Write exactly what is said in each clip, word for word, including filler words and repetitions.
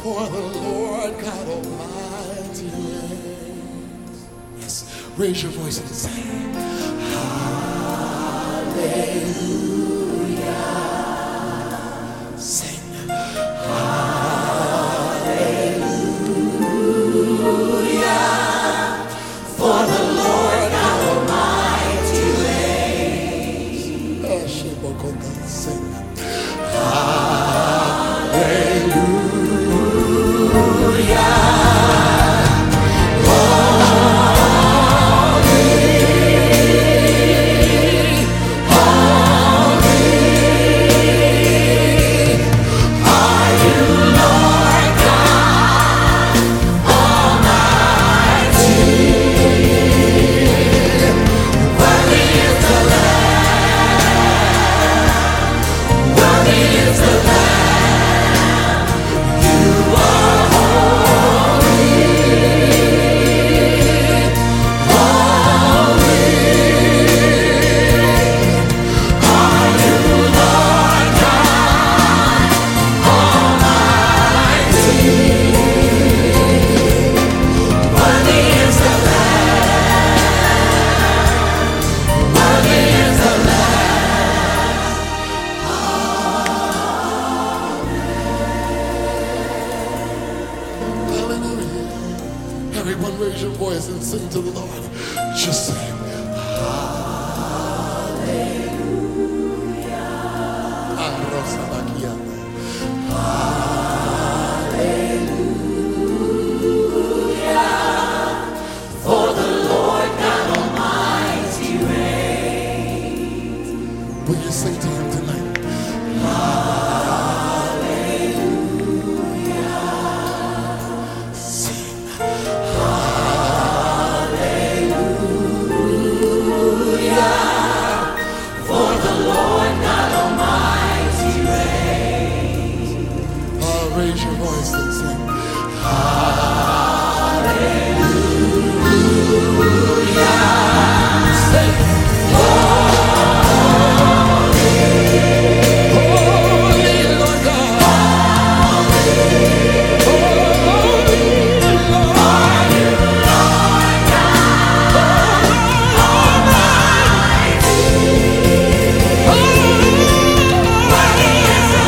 For the Lord God Almighty reigns. Yes, raise your voice and sing. Hallelujah. Sing. Hallelujah. For the Lord God Almighty reigns. Sing. Hallelujah. Everyone raise your voice and sing to the Lord. Just sing. Hallelujah. Hallelujah. For the Lord God Almighty reigns. Will you sing to him tonight? Raise your voice and sing. Hallelujah. Say, holy, holy Lord God. Holy Lord. Are you Lord God Almighty? Worthy is the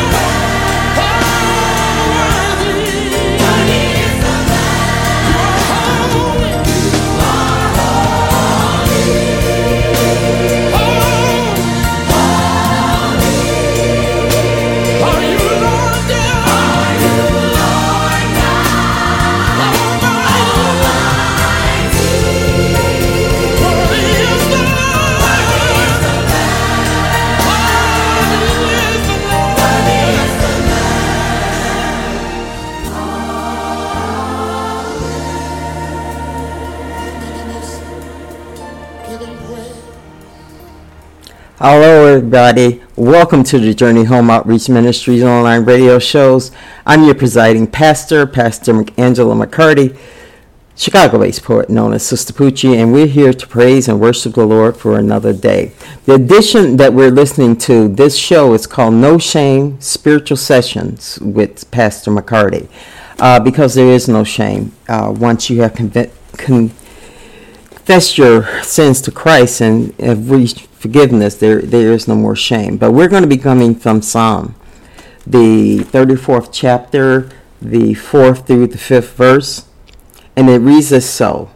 Hello everybody, welcome to the Journey Home Outreach Ministries online radio shows. I'm your presiding pastor, Pastor Angela McCarty, Chicago-based poet known as Sister Poochie, and we're here to praise and worship the Lord for another day. The edition that we're listening to, this show is called No Shame Spiritual Sessions with Pastor McCarty, uh, because there is no shame. Uh, once you have conv- con- confessed your sins to Christ and have reached forgiveness, there there is no more shame. But we're going to be coming from Psalm, the thirty-fourth chapter, the fourth through the fifth verse, and it reads as so.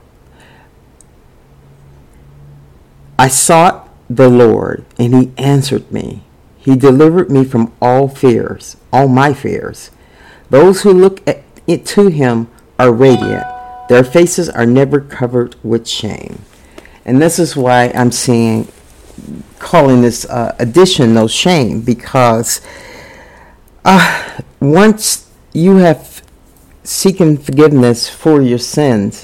I sought the Lord, and he answered me. He delivered me from all fears, all my fears. Those who look at it to him are radiant. Their faces are never covered with shame. And this is why I'm saying, calling this uh, edition No Shame, because uh, once you have seeking forgiveness for your sins,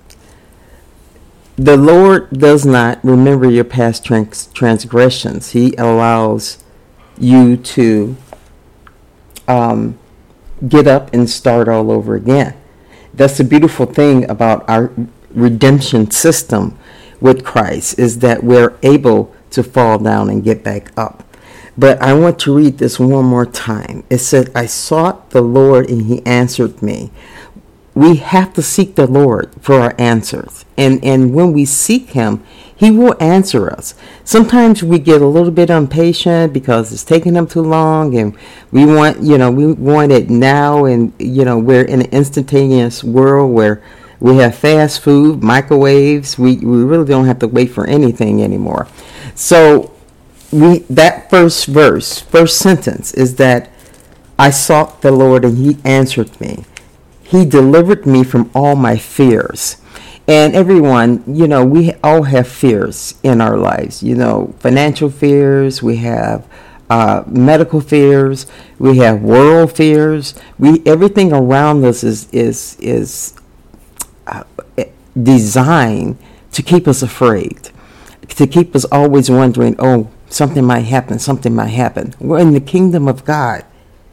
the Lord does not remember your past trans- transgressions. He allows you to um, get up and start all over again. That's the beautiful thing about our redemption system with Christ, is that we're able to fall down and get back up. But I want to read this one more time. It said, I sought the Lord and he answered me. We have to seek the Lord for our answers. And, and when we seek him, he will answer us. Sometimes we get a little bit impatient because it's taking him too long and we want, you know, we want it now. And, you know, we're in an instantaneous world where we have fast food, microwaves. We, we really don't have to wait for anything anymore. So we that first verse, first sentence is that I sought the Lord and he answered me. He delivered me from all my fears. And everyone, you know, we all have fears in our lives. You know, financial fears, we have uh, medical fears, we have world fears. We everything around us is is is uh, designed to keep us afraid, to keep us always wondering, oh, something might happen, something might happen. We're in the kingdom of God.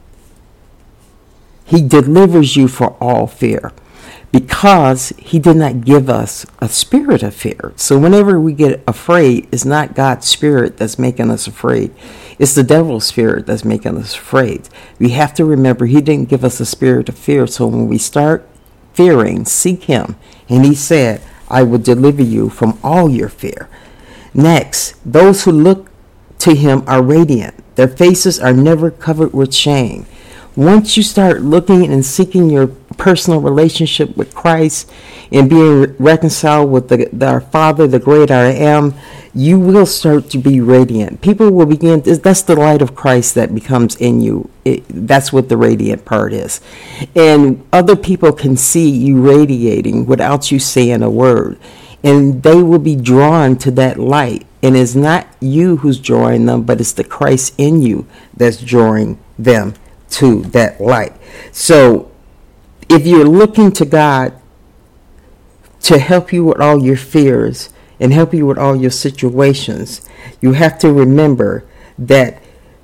He delivers you for all fear because he did not give us a spirit of fear. So whenever we get afraid, it's not God's spirit that's making us afraid. It's the devil's spirit that's making us afraid. We have to remember he didn't give us a spirit of fear. So when we start fearing, seek him. And he said, I will deliver you from all your fear. Next, those who look to him are radiant. Their faces are never covered with shame. Once you start looking and seeking your personal relationship with Christ and being reconciled with the, the, our Father, the great I am, you will start to be radiant. People will begin, that's the light of Christ that becomes in you. It, that's what the radiant part is. And other people can see you radiating without you saying a word. And they will be drawn to that light. And it's not you who's drawing them, but it's the Christ in you that's drawing them to that light. So if you're looking to God to help you with all your fears and help you with all your situations, you have to remember that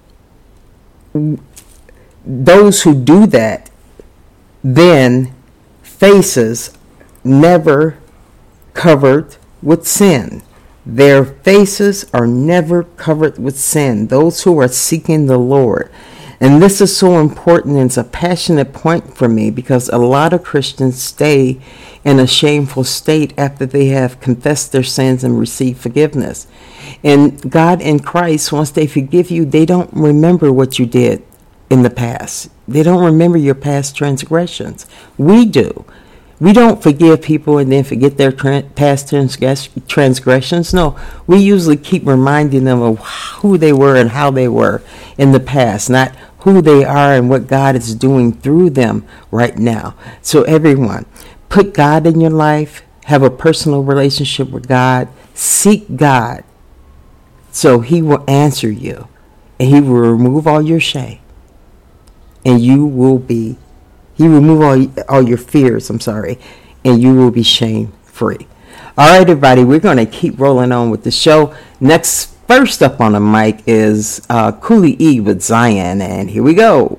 those who do that then faces never covered with sin. Their faces are never covered with sin. Those who are seeking the Lord. And this is so important, and it's a passionate point for me because a lot of Christians stay in a shameful state after they have confessed their sins and received forgiveness. And God in Christ, once they forgive you, they don't remember what you did in the past. They don't remember your past transgressions. We do. We don't forgive people and then forget their tra- past transgress- transgressions. No, we usually keep reminding them of who they were and how they were in the past, not who they are and what God is doing through them right now. So everyone, put God in your life, have a personal relationship with God, seek God so he will answer you and he will remove all your shame and you will be He will remove all, all your fears, I'm sorry, and you will be shame-free. All right, everybody, we're going to keep rolling on with the show. Next, first up on the mic is uh, Cooley E with Zion, and here we go.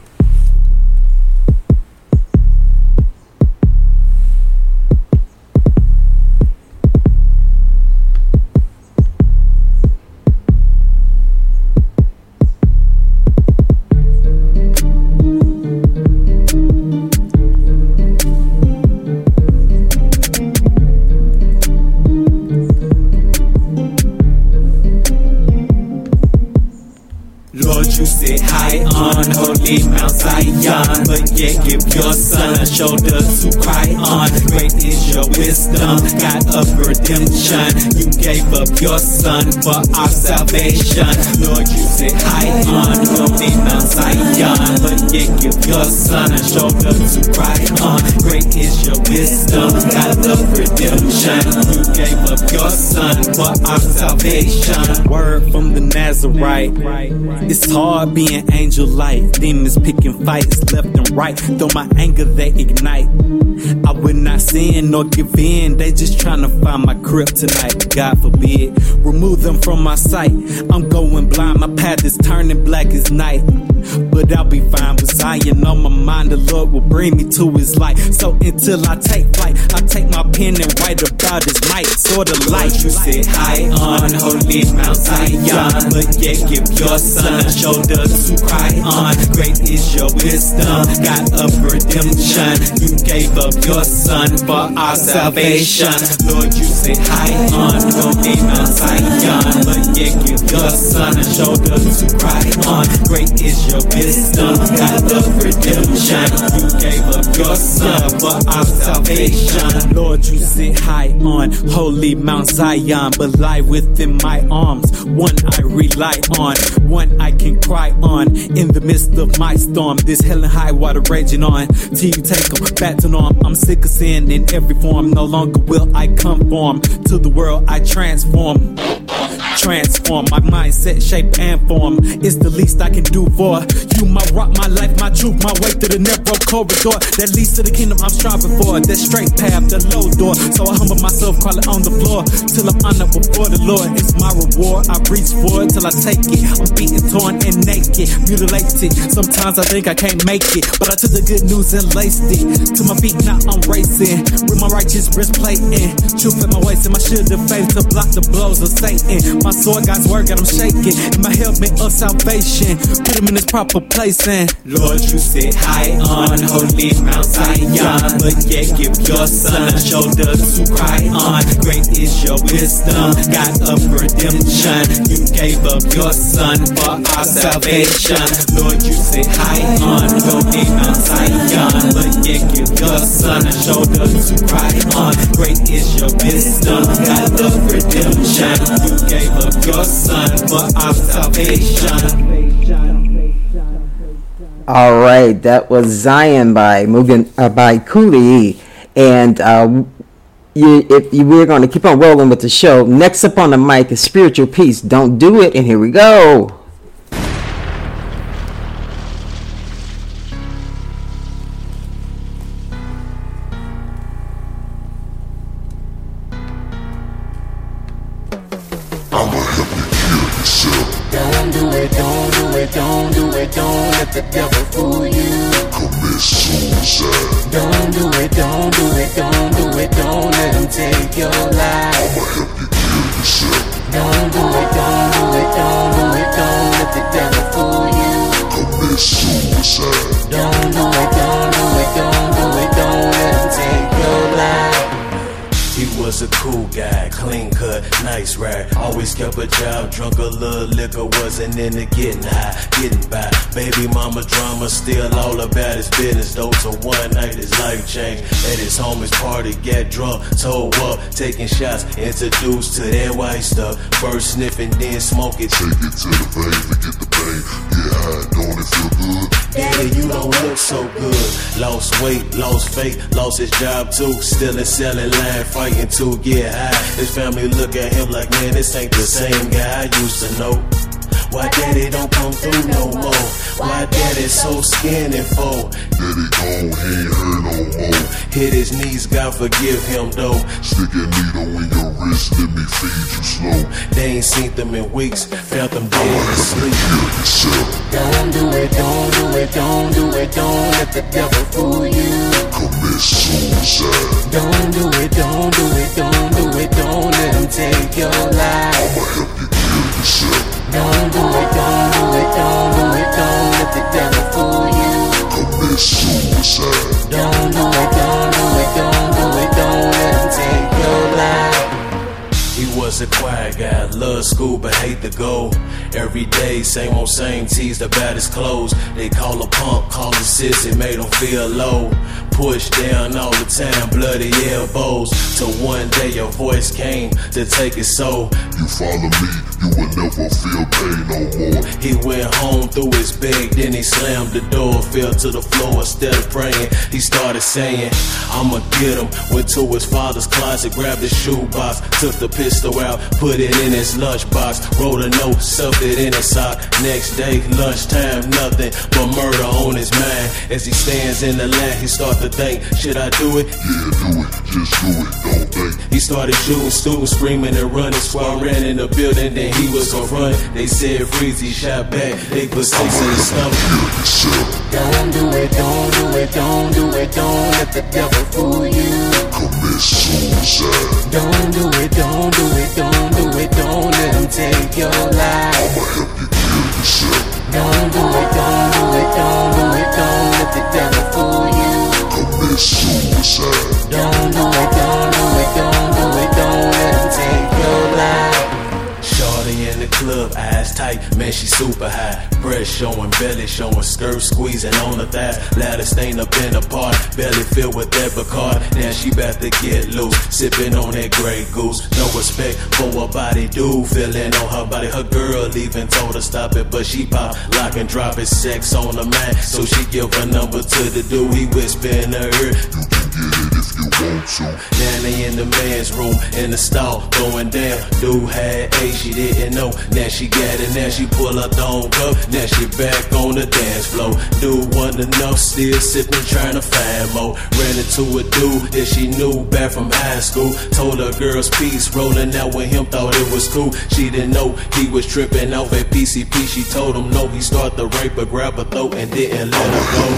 Mount Zion, but yet give your son a shoulder to cry on. Great is your wisdom, God of redemption. You gave up your son for our salvation. Lord, you sit high on holy Mount Zion, but yet give your son a shoulder to cry on. Great is your wisdom, God of redemption. You gave up your son for our salvation. Word from the Nazarite. It's hard being angel light. Demons picking fights left and right. right. Though my anger they ignite, I will not sin nor give in. They just tryna find my kryptonite. God forbid, remove them from my sight. I'm going blind, my path is turning black as night. But I'll be fine with Zion on my mind. The Lord will bring me to his light. So until I take flight, I take my pen and write about his might. Sort of light. You sit high on holy Mount Zion, but yet give your son a shoulder to cry on. Great is your wisdom, God of redemption. You gave up your son for our salvation. Lord, you sit high on holy Mount Zion, but yet give your son a shoulder to cry on. Great is your wisdom, God of redemption. You gave up your son for our salvation. Lord, you sit high on holy Mount Zion, but lie within my arms. One I rely on, one I can cry on. In the midst of my storm, this hell and high water raging on. Till you take them back to norm. I'm sick of sin in every form. No longer will I conform to the world I transform. Transform my mindset, shape, and form. It's the least I can do for you. My rock, my life, my truth, my way through the narrow corridor that leads to the kingdom I'm striving for. That straight path, the low door. So I humble myself, crawl it on the floor till I'm honored before the Lord. It's my reward. I reach for it till I take it. I'm beaten, torn, and naked, mutilated. Sometimes I think I can't make it, but I took the good news and laced it to my feet. Now I'm racing with my righteous breastplate in. Truth in my waist and my shield of faith to block the blows of Satan. My sword, God's word, got him shaking. And my helmet of salvation, put him in his proper place. And Lord, you sit high on holy Mount Zion, but yet give your son a shoulder to cry on. Great is your wisdom, God of redemption. You gave up your son for our salvation. Lord, you sit high on holy Mount Zion, but yet give your son a shoulder to cry on. Great is your wisdom, God of redemption. You gave up your son for our salvation. All right, that was Zion by Mugen uh, by Cooley, and uh, you, if you, we're going to keep on rolling with the show. Next up on the mic is Spiritual Peace. Don't do it, and here we go. I'ma help you kill yourself. Don't do it, don't do it, don't do it, don't let the devil fool you. Commit suicide. Don't do it, don't do it, don't do it, don't let him take your life. I'ma help you kill yourself. Don't do it, don't do it, don't do it, don't let the devil fool you. Commit suicide. Don't do it, don't do it, don't do it, don't let him take your life. He was a cool guy, clean cut, nice ride. Always kept a job, drunk a little liquor, wasn't into getting high, getting by. Baby mama drama, still all about his business though. So one night his life changed. At his homie's party, got drunk, told up, taking shots, introduced to that white stuff. First sniffing, then smoking. Take it to the vein, forget the pain. Get high, don't it feel good? Daddy, you don't look so good. Lost weight, lost faith, lost his job too. Still in selling line, fighting to get high. His family look at him like, man, this ain't the same guy I used to know. Why daddy don't come through no more? Why daddy so skinny for? Daddy gone, he ain't hurt no more. Hit his knees, God forgive him though. Stick a needle in your wrist, let me feed you slow. They ain't seen them in weeks, felt them dead I'ma in help you sleep. kill yourself. Don't do it, don't do it, don't do it, don't let the devil fool you. Commit suicide. Don't do it, don't do it, don't do it, don't let him take your life. I'ma help you kill yourself. Don't do it, don't do it, don't do it, don't let the devil fool you. Commit suicide. Don't do it, don't do it, don't do it, don't let him take your life. He was a quiet guy, loved school but hate to go. Every day, same old same, teased about his clothes. They call a punk, call a sis, it made him feel low. pushed down all the time, bloody elbows. Till one day your voice came to take his soul. You follow me, you will never feel pain no more. He went home through his bed, then he slammed the door, fell to the floor. Instead of praying, he started saying, I'ma get him. Went to his father's closet, grabbed his shoebox, took the pistol out, put it in his lunchbox, wrote a note, stuffed it in his sock. Next day, lunchtime, nothing but murder on his mind. As he stands in the line, he start to think, should I do it? Yeah, do it, just do it, don't think. He started shooting students, screaming and running. Squad ran in the building, then he was gonna run. They said freeze, he shot back. They put six in his stomach. Don't do it, don't do it, don't do it, don't let the devil fool you. Commit suicide. Don't do it, don't do it, don't do it, don't let him take your life. I'ma help you kill yourself. Don't do it, don't do it, don't do it, don't let the devil fool you. Commit suicide. Don't do it, don't do it, don't do it, don't let him take your life. Shorty in the club, eyes tight, man, she super high. Breast showing, belly showing, skirt squeezing on the thigh. Ladder stain up in the part, belly filled with that Bacardi. Now she about to get loose, sipping on that Grey Goose. No respect for her body, dude feeling on her body. Her girl even told her stop it, but she pop, lock and drop it, sex on the man. So she give her number to the dude, he whisper in her ear, you can get it if you want to. Now they in the man's room, in the stall, going down. Dude had AIDS, she didn't know. Now she got it, now she pull her thong up. Now she back on the dance floor. Dude wasn't enough, still sipping, trying to find more. Ran into a dude that she knew back from high school. Told her girl's piece, rolling out with him, thought it was cool. She didn't know he was tripping off at P C P. She told him no, he started to rape her, grab her throat and didn't let her go.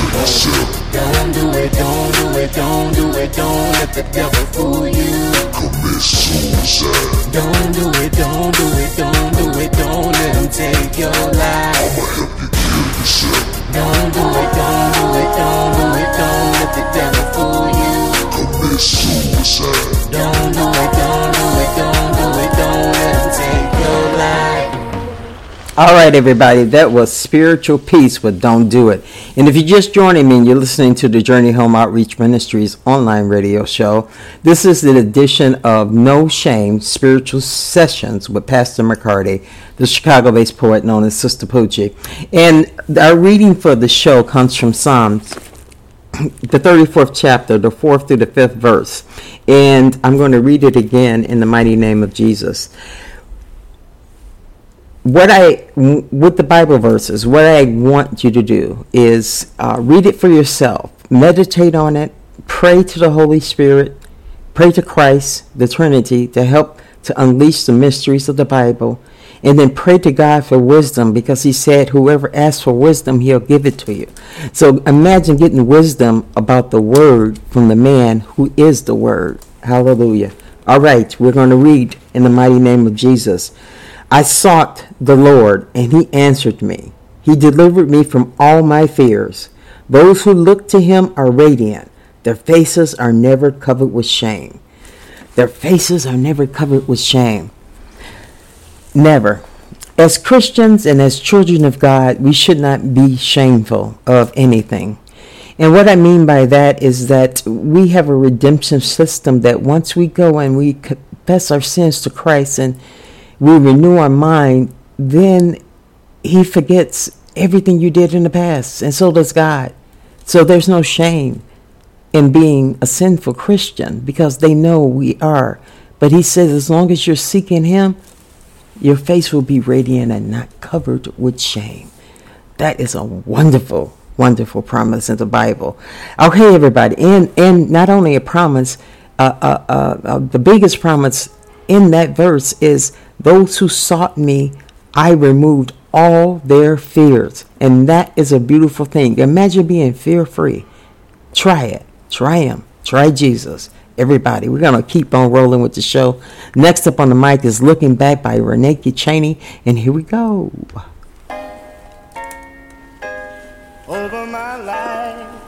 Don't do it, don't do it, don't do it, don't let the devil fool you. Commit suicide. Don't do it, don't do it, don't do it, don't let him take your life. I'ma help you kill yourself. Don't do it, don't do it, don't do it, don't let the devil fool you. Commit suicide. Don't do it, don't do it, don't do it, don't let him take your life. All right, everybody, that was Spiritual Peace with Don't Do It. And if you're just joining me and you're listening to the Journey Home Outreach Ministries online radio show, this is the edition of No Shame Spiritual Sessions with Pastor McCarty, the Chicago-based poet known as Sister Poochie. And our reading for the show comes from Psalms, the thirty-fourth chapter, the fourth through the fifth verse. And I'm going to read it again in the mighty name of Jesus. What I, with the Bible verses, what I want you to do is uh, read it for yourself, meditate on it, pray to the Holy Spirit, pray to Christ, the Trinity, to help to unleash the mysteries of the Bible, and then pray to God for wisdom, because he said whoever asks for wisdom, he'll give it to you. So imagine getting wisdom about the Word from the man who is the Word. Hallelujah. All right, we're going to read in the mighty name of Jesus. I sought the Lord, and he answered me. He delivered me from all my fears. Those who look to him are radiant. Their faces are never covered with shame. Their faces are never covered with shame. Never. As Christians and as children of God, we should not be shameful of anything. And what I mean by that is that we have a redemption system that once we go and we confess our sins to Christ and we renew our mind, then he forgets everything you did in the past, and so does God. So there's no shame in being a sinful Christian, because they know we are. But he says as long as you're seeking him, your face will be radiant and not covered with shame. That is a wonderful, wonderful promise in the Bible. Okay, everybody, and, and not only a promise, uh, uh, uh, uh, the biggest promise in that verse is, those who sought me, I removed all their fears. And that is a beautiful thing. Imagine being fear-free. Try it. Try him. Try Jesus. Everybody, we're going to keep on rolling with the show. Next up on the mic is Looking Back by Renee Cheney. And here we go. Over my life,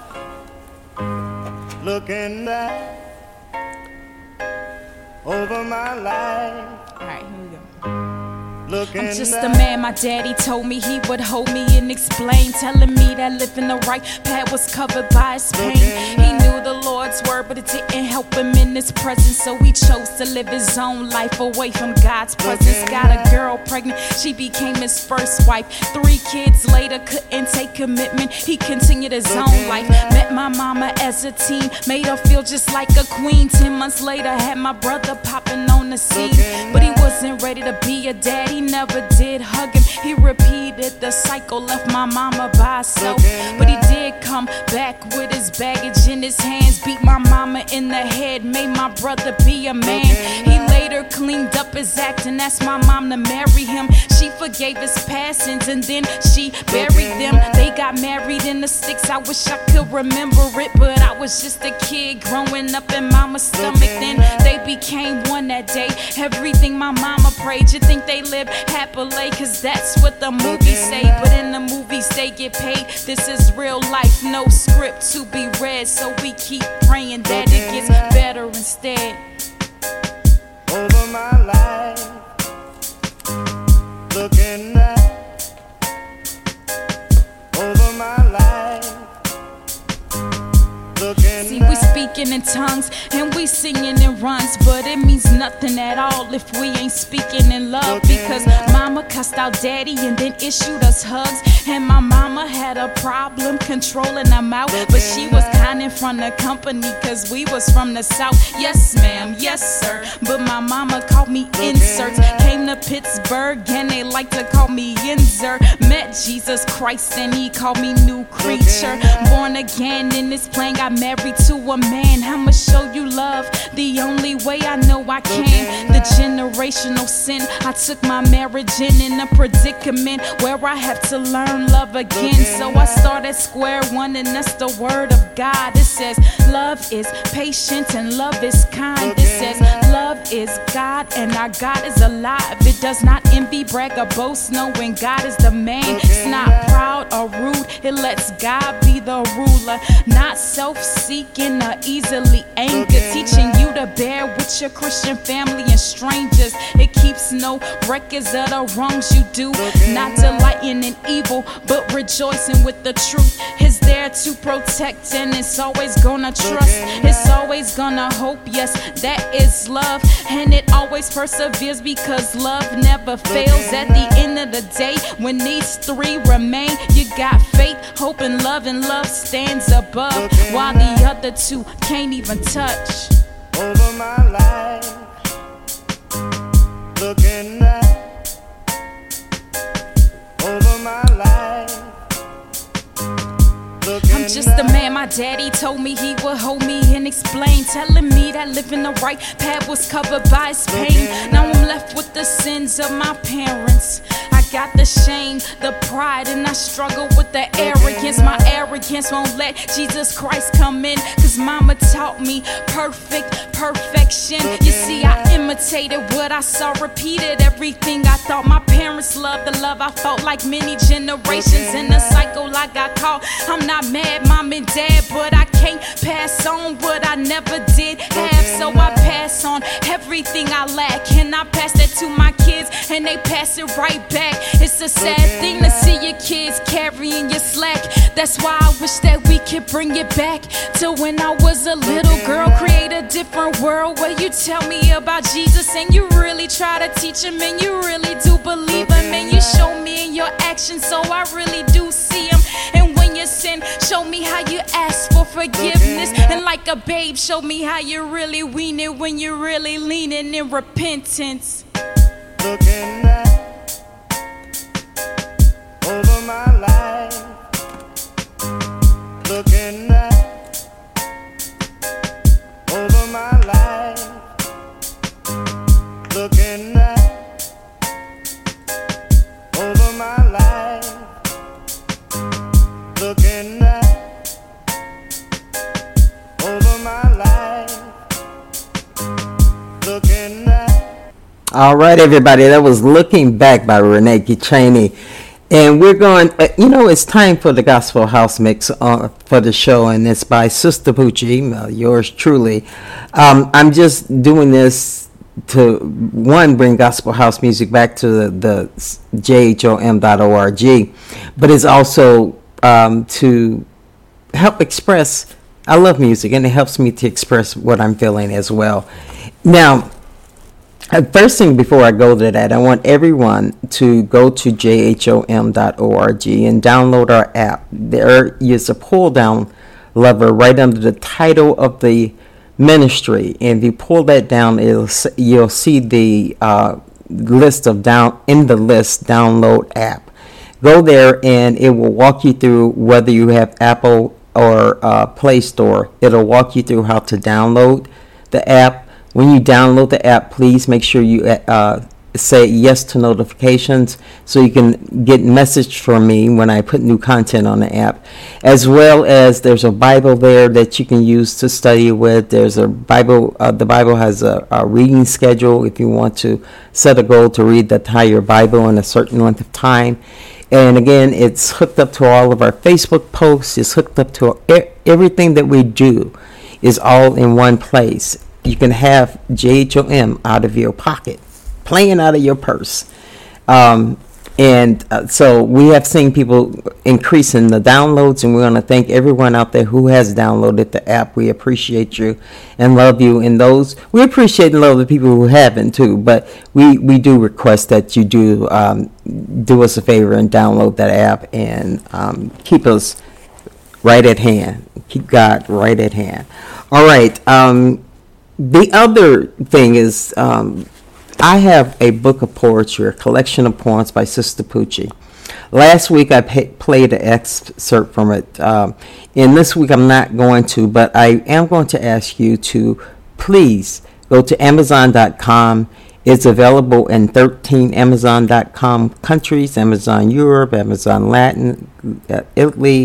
looking back, over my life. All right, here we go. looking I'm just a back. man, my daddy told me he would hold me and explain, telling me that living the right path was covered by his pain. He knew the Lord's word, but it didn't help him in his presence, so he chose to live his own life away from God's presence. Got a girl pregnant, she became his first wife. Three kids later, couldn't take commitment, he continued his own life. Met my mama as a teen, made her feel just like a queen. Ten months later, had my brother popping on the scene, but he wasn't ready to be a dad, he never did hug him. He repeated the cycle, left my mama by herself, but he did come back with his baggage in his hands. Beat my mama in the head, made my brother be a man. He later cleaned up his act and asked my mom to marry him. She forgave his passings and then she buried them. They got married in the sticks, I wish I could remember it, but I was just a kid growing up in mama's stomach. Then they became one that day, everything my mama prayed. You think they live happily, cause that's what the movies say, but in the movies they get paid. This is real life, no script to be read, so we keep praying that it gets better instead. Over my life, looking back. Over my life, looking See, we speaking in tongues and we singing in runs, but it means nothing at all if we ain't speaking in love. Because mama cussed out daddy and then issued us hugs, and my mama had a problem controlling her mouth, but she was kind in front of company cause we was from the south. Yes ma'am, yes sir, but my mama called me inserts. Came to Pittsburgh and they like to call me Inzer. Met Jesus Christ and he called me new creature. Born again in this plane, got married to a man. I'ma show you love the only way I know I can. The generational sin, I took my marriage in in a predicament where I have to learn love again. So I start at square one, and that's the word of God. It says love is patient and love is kind. It says love is God and our God is alive. It does not envy, brag, or boast, knowing God is the man. It's not proud or rude, it lets God be the ruler. Not self-seeking or easily angered, teaching you to bear with your Christian family and strangers. It keeps no records of the wrongs you do. Not delighting in evil, but rejoicing with the truth. It's there to protect and it's always gonna trust. It's always gonna hope, yes, that is love. And it always perseveres because love never fails. At the end of the day, when these three remain, you got faith, hope, and love, and love stands above, while the other two can't even touch. over my life, looking back. Over my life, looking I'm just a man, my daddy told me he would hold me and explain, telling me that living the right path was covered by his pain. Now I'm left with the sins of my parents. I got the shame, the pride, and I struggle with the arrogance. My arrogance won't let Jesus Christ come in, cause mama taught me perfect perfection. You see, I imitated what I saw repeated, everything I thought my parents loved, the love I felt like many generations. In the cycle I got caught. I'm not mad, mom and dad, but I can't pass on what I never did have, so I pass on everything I lack, and I pass that to my kids and they pass it right back. It's a sad thing to see your kids carrying your slack. That's why I wish that we could bring it back to when I was a little girl. Create a different world where you tell me about Jesus and you really try to teach him and you really do believe him, and you show me in your actions so I really do see him. And when you sin, show me how you ask for forgiveness, and like a babe, show me how you really wean it when you're really leaning in repentance. looking back. Over my life, looking back. Over my life, looking back. Over my life, looking back. Over my life, looking back. All right, everybody, that was Looking Back by Renee Cheney. And we're going, uh, you know, it's time for the Gospel House Mix uh, for the show, and it's by Sister Poochie, uh, yours truly. Um, I'm just doing this to one bring gospel house music back to the, the J H O M dot org, but it's also um, to help express. I love music, and it helps me to express what I'm feeling as well. Now, first thing before I go to that, I want everyone to go to J H O M dot org and download our app. There is a pull down lever right under the title of the ministry, and if you pull that down, it'll, you'll see the uh, list of down in the list download app. Go there and it will walk you through whether you have Apple or uh, Play Store. It'll walk you through how to download the app. When you download the app, please make sure you uh, say yes to notifications so you can get message from me when I put new content on the app. As well as there's a Bible there that you can use to study with. There's a Bible, uh, the Bible has a, a reading schedule if you want to set a goal to read the entire Bible in a certain length of time. And again, it's hooked up to all of our Facebook posts. It's hooked up to everything that we do is all in one place. You can have J H O M out of your pocket, playing out of your purse. Um, and uh, so we have seen people increasing the downloads, and we want to thank everyone out there who has downloaded the app. We appreciate you and love you. And those, we appreciate and love the people who haven't too, but we, we do request that you do um, do us a favor and download that app and um, keep us right at hand. Keep God right at hand. All right. Um, the other thing is, um, I have a book of poetry, a collection of poems by Sister Poochie. Last week I pay, played an excerpt from it, um, and this week I'm not going to, but I am going to ask you to please go to Amazon dot com. It's available in thirteen Amazon dot com countries, Amazon Europe, Amazon Latin, uh, Italy.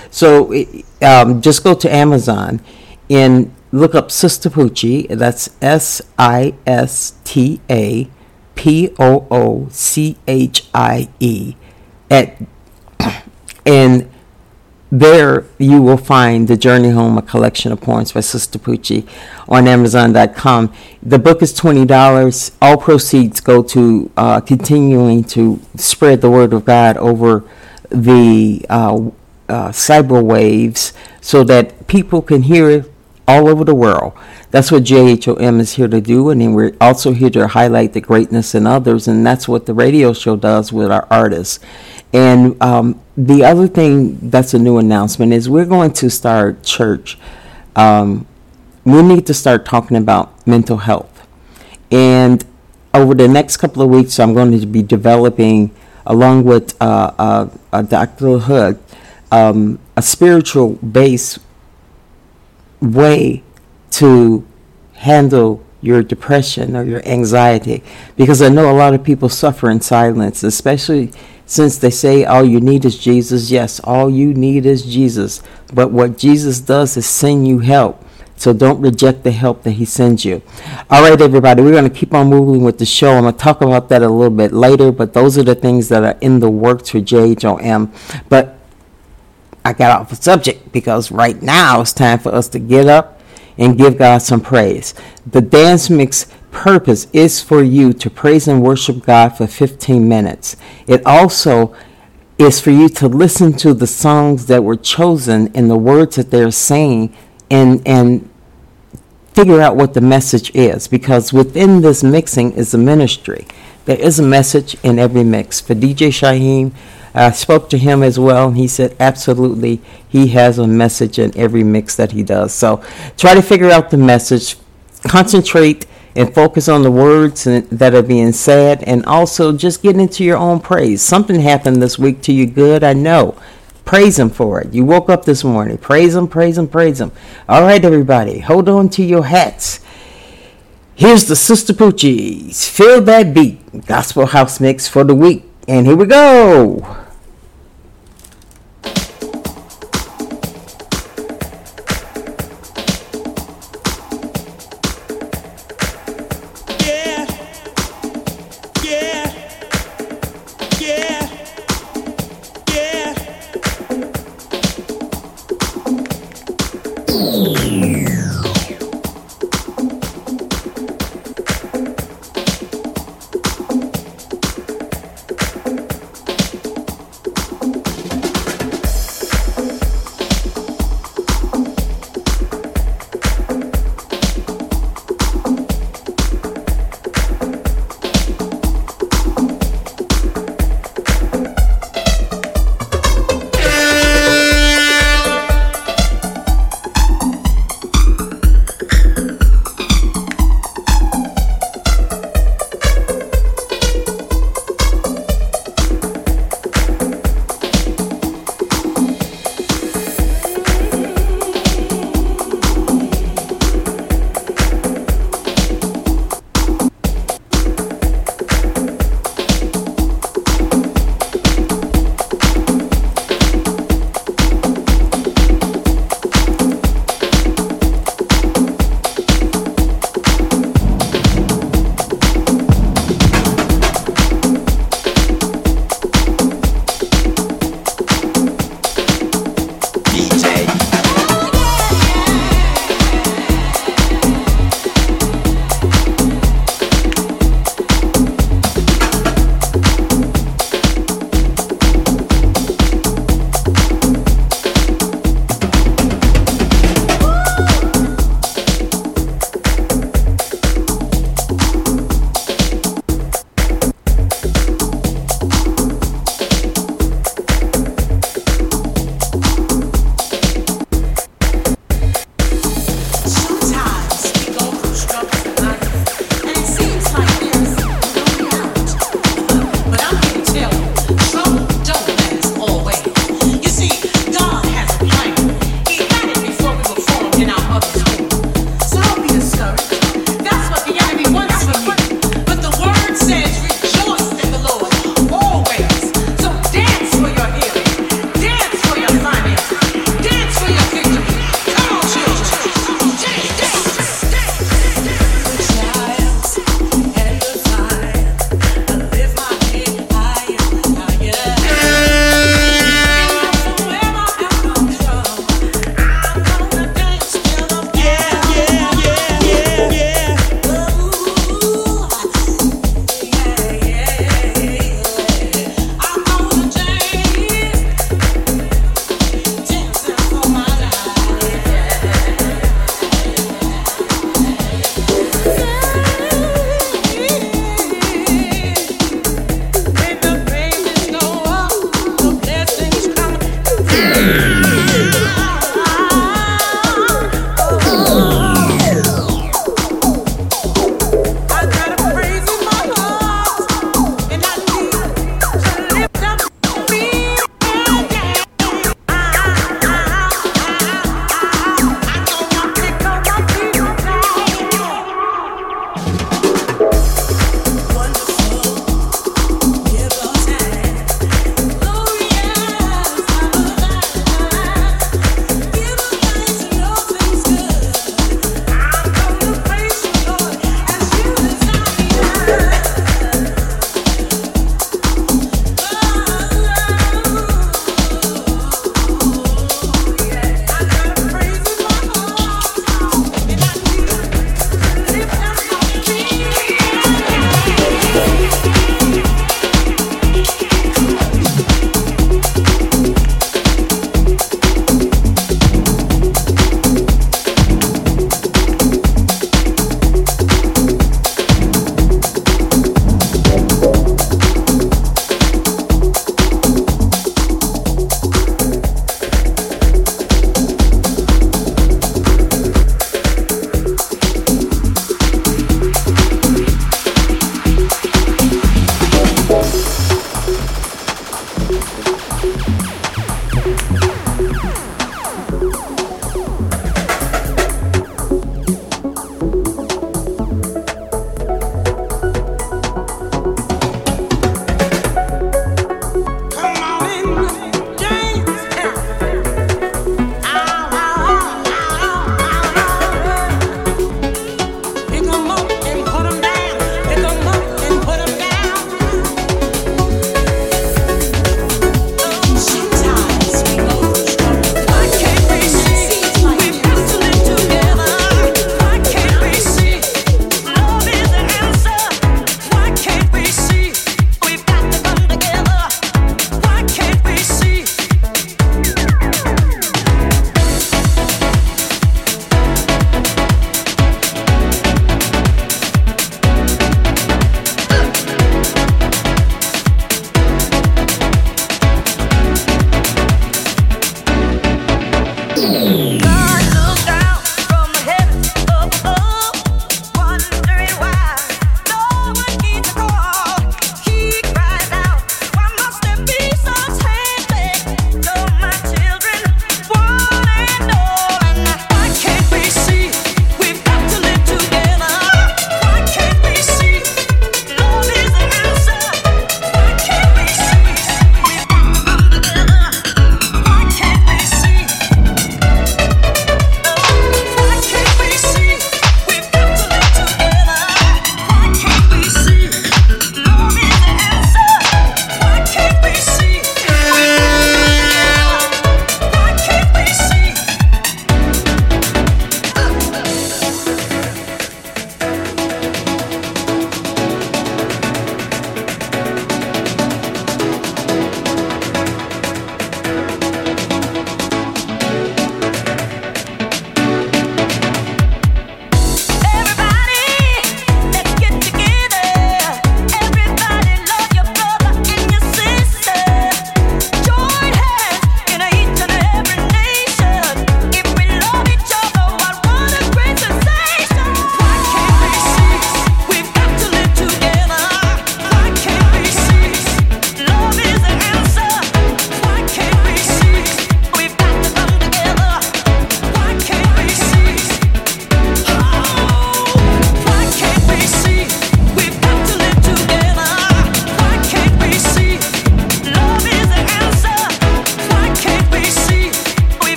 So um, just go to Amazon and look up Sister Poochie. That's S I S T A P O O C H I E. At, and there you will find The Journey Home, a collection of poems by Sister Poochie on Amazon dot com. The book is twenty dollars. All proceeds go to uh, continuing to spread the word of God over the uh, uh, cyber waves so that people can hear it all over the world. That's what J H O M is here to do, and then we're also here to highlight the greatness in others, and that's what the radio show does with our artists. And um, the other thing that's a new announcement is we're going to start church. Um, we need to start talking about mental health. And over the next couple of weeks, I'm going to be developing, along with uh, uh, uh, Doctor Hood, um, a spiritual base way to handle your depression or your anxiety, because I know a lot of people suffer in silence, especially since they say all you need is Jesus. Yes, all you need is Jesus, but what Jesus does is send you help, so don't reject the help that he sends you. All right, everybody, we're going to keep on moving with the show. I'm going to talk about that a little bit later, but those are the things that are in the works for J H O M. But I got off the subject because right now it's time for us to get up and give God some praise. The dance mix purpose is for you to praise and worship God for fifteen minutes. It also is for you to listen to the songs that were chosen and the words that they're saying, and and figure out what the message is, because within this mixing is a ministry. There is a message in every mix. For D J Shaheem, I spoke to him as well, and he said absolutely he has a message in every mix that he does. So try to figure out the message, concentrate and focus on the words that are being said, and also just get into your own praise. Something happened this week to you good, I know. Praise him for it. You woke up this morning. Praise him, praise him, praise him. All right, everybody, hold on to your hats. Here's the Sister Poochies. Feel that beat. Gospel house mix for the week. And here we go.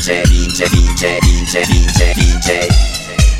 DJ, DJ, DJ, DJ, DJ, DJ.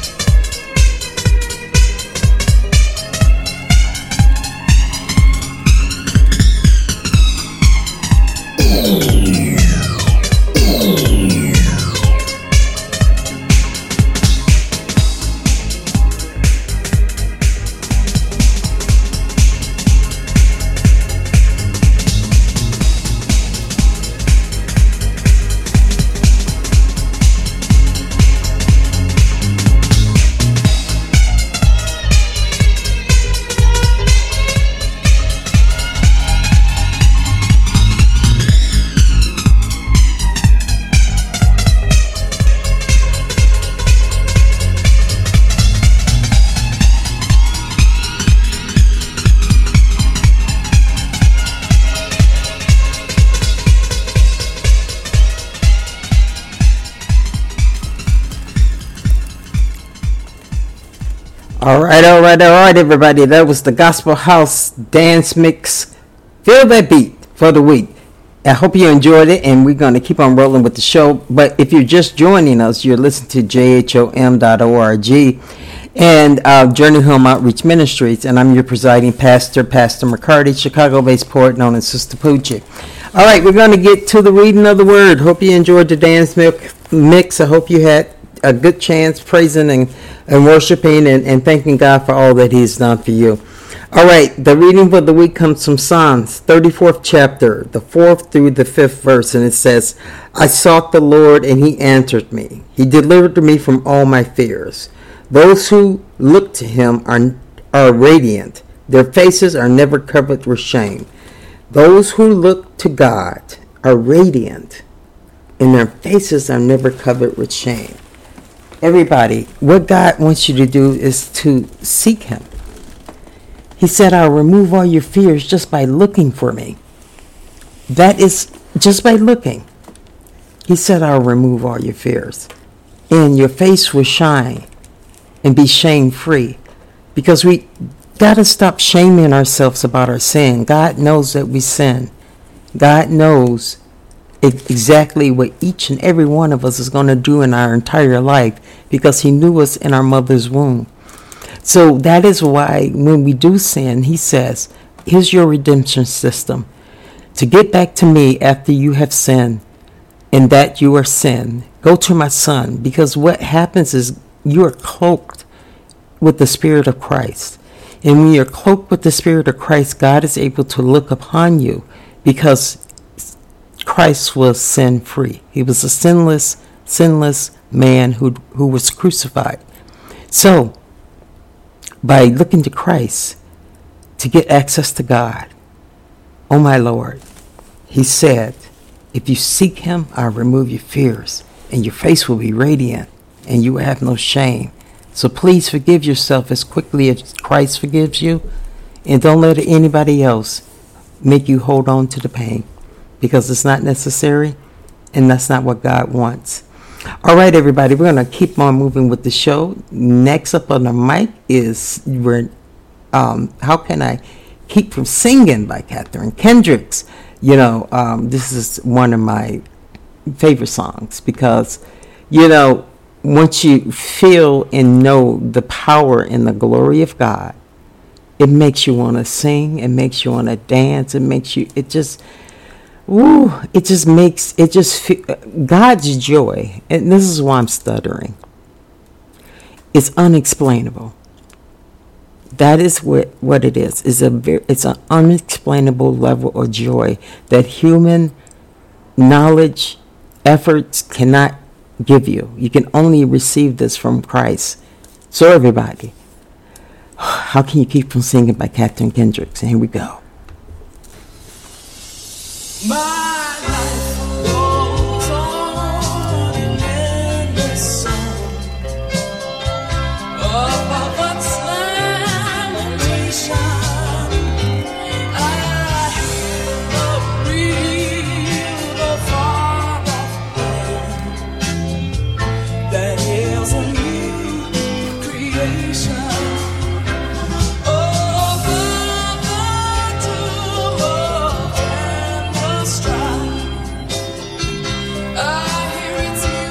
All right, all right, all right, everybody. That was the Gospel House Dance Mix. Feel that beat for the week. I hope you enjoyed it, and we're going to keep on rolling with the show. But if you're just joining us, you're listening to J H O M dot org and uh, Journey Home Outreach Ministries, and I'm your presiding pastor, Pastor McCarty, Chicago-based poet known as Sister Poochie. All right, we're going to get to the reading of the Word. Hope you enjoyed the dance mix. I hope you had a good chance praising and, and worshiping and, and thanking God for all that He's done for you. All right, the reading for the week comes from Psalms thirty-fourth chapter, the fourth through the fifth verse, and it says, I sought the Lord, and He answered me. He delivered me from all my fears. Those who look to Him are, are radiant. Their faces are never covered with shame. Those who look to God are radiant, and their faces are never covered with shame. Everybody, what God wants you to do is to seek Him. He said, I'll remove all your fears just by looking for me. That is just by looking. He said, I'll remove all your fears. And your face will shine and be shame-free. Because we got to stop shaming ourselves about our sin. God knows that we sin. God knows exactly what each and every one of us is going to do in our entire life because He knew us in our mother's womb. So that is why when we do sin, He says, here's your redemption system. To get back to me after you have sinned and that you are sin, go to my Son, because what happens is you are cloaked with the Spirit of Christ. And when you're cloaked with the Spirit of Christ, God is able to look upon you because Christ was sin-free. He was a sinless, sinless man who who was crucified. So, by looking to Christ to get access to God, oh my Lord, He said, if you seek Him, I'll remove your fears, and your face will be radiant, and you will have no shame. So please forgive yourself as quickly as Christ forgives you, and don't let anybody else make you hold on to the pain, because it's not necessary, and that's not what God wants. All right, everybody, we're going to keep on moving with the show. Next up on the mic is we're, um, How Can I Keep From Singing by Katherine Kendricks. You know, um, this is one of my favorite songs because, you know, once you feel and know the power and the glory of God, it makes you want to sing, it makes you want to dance, it makes you, it just... Ooh, it just makes, it just, God's joy, and this is why I'm stuttering, it's unexplainable. That is what, what it is. It's, a very, it's an unexplainable level of joy that human knowledge, efforts cannot give you. You can only receive this from Christ. So everybody, How Can You Keep From Singing by Katherine Kendricks, and here we go. My life goes on in endless song of what's lamentation. I hear a real far off land that is a new creation. I hear it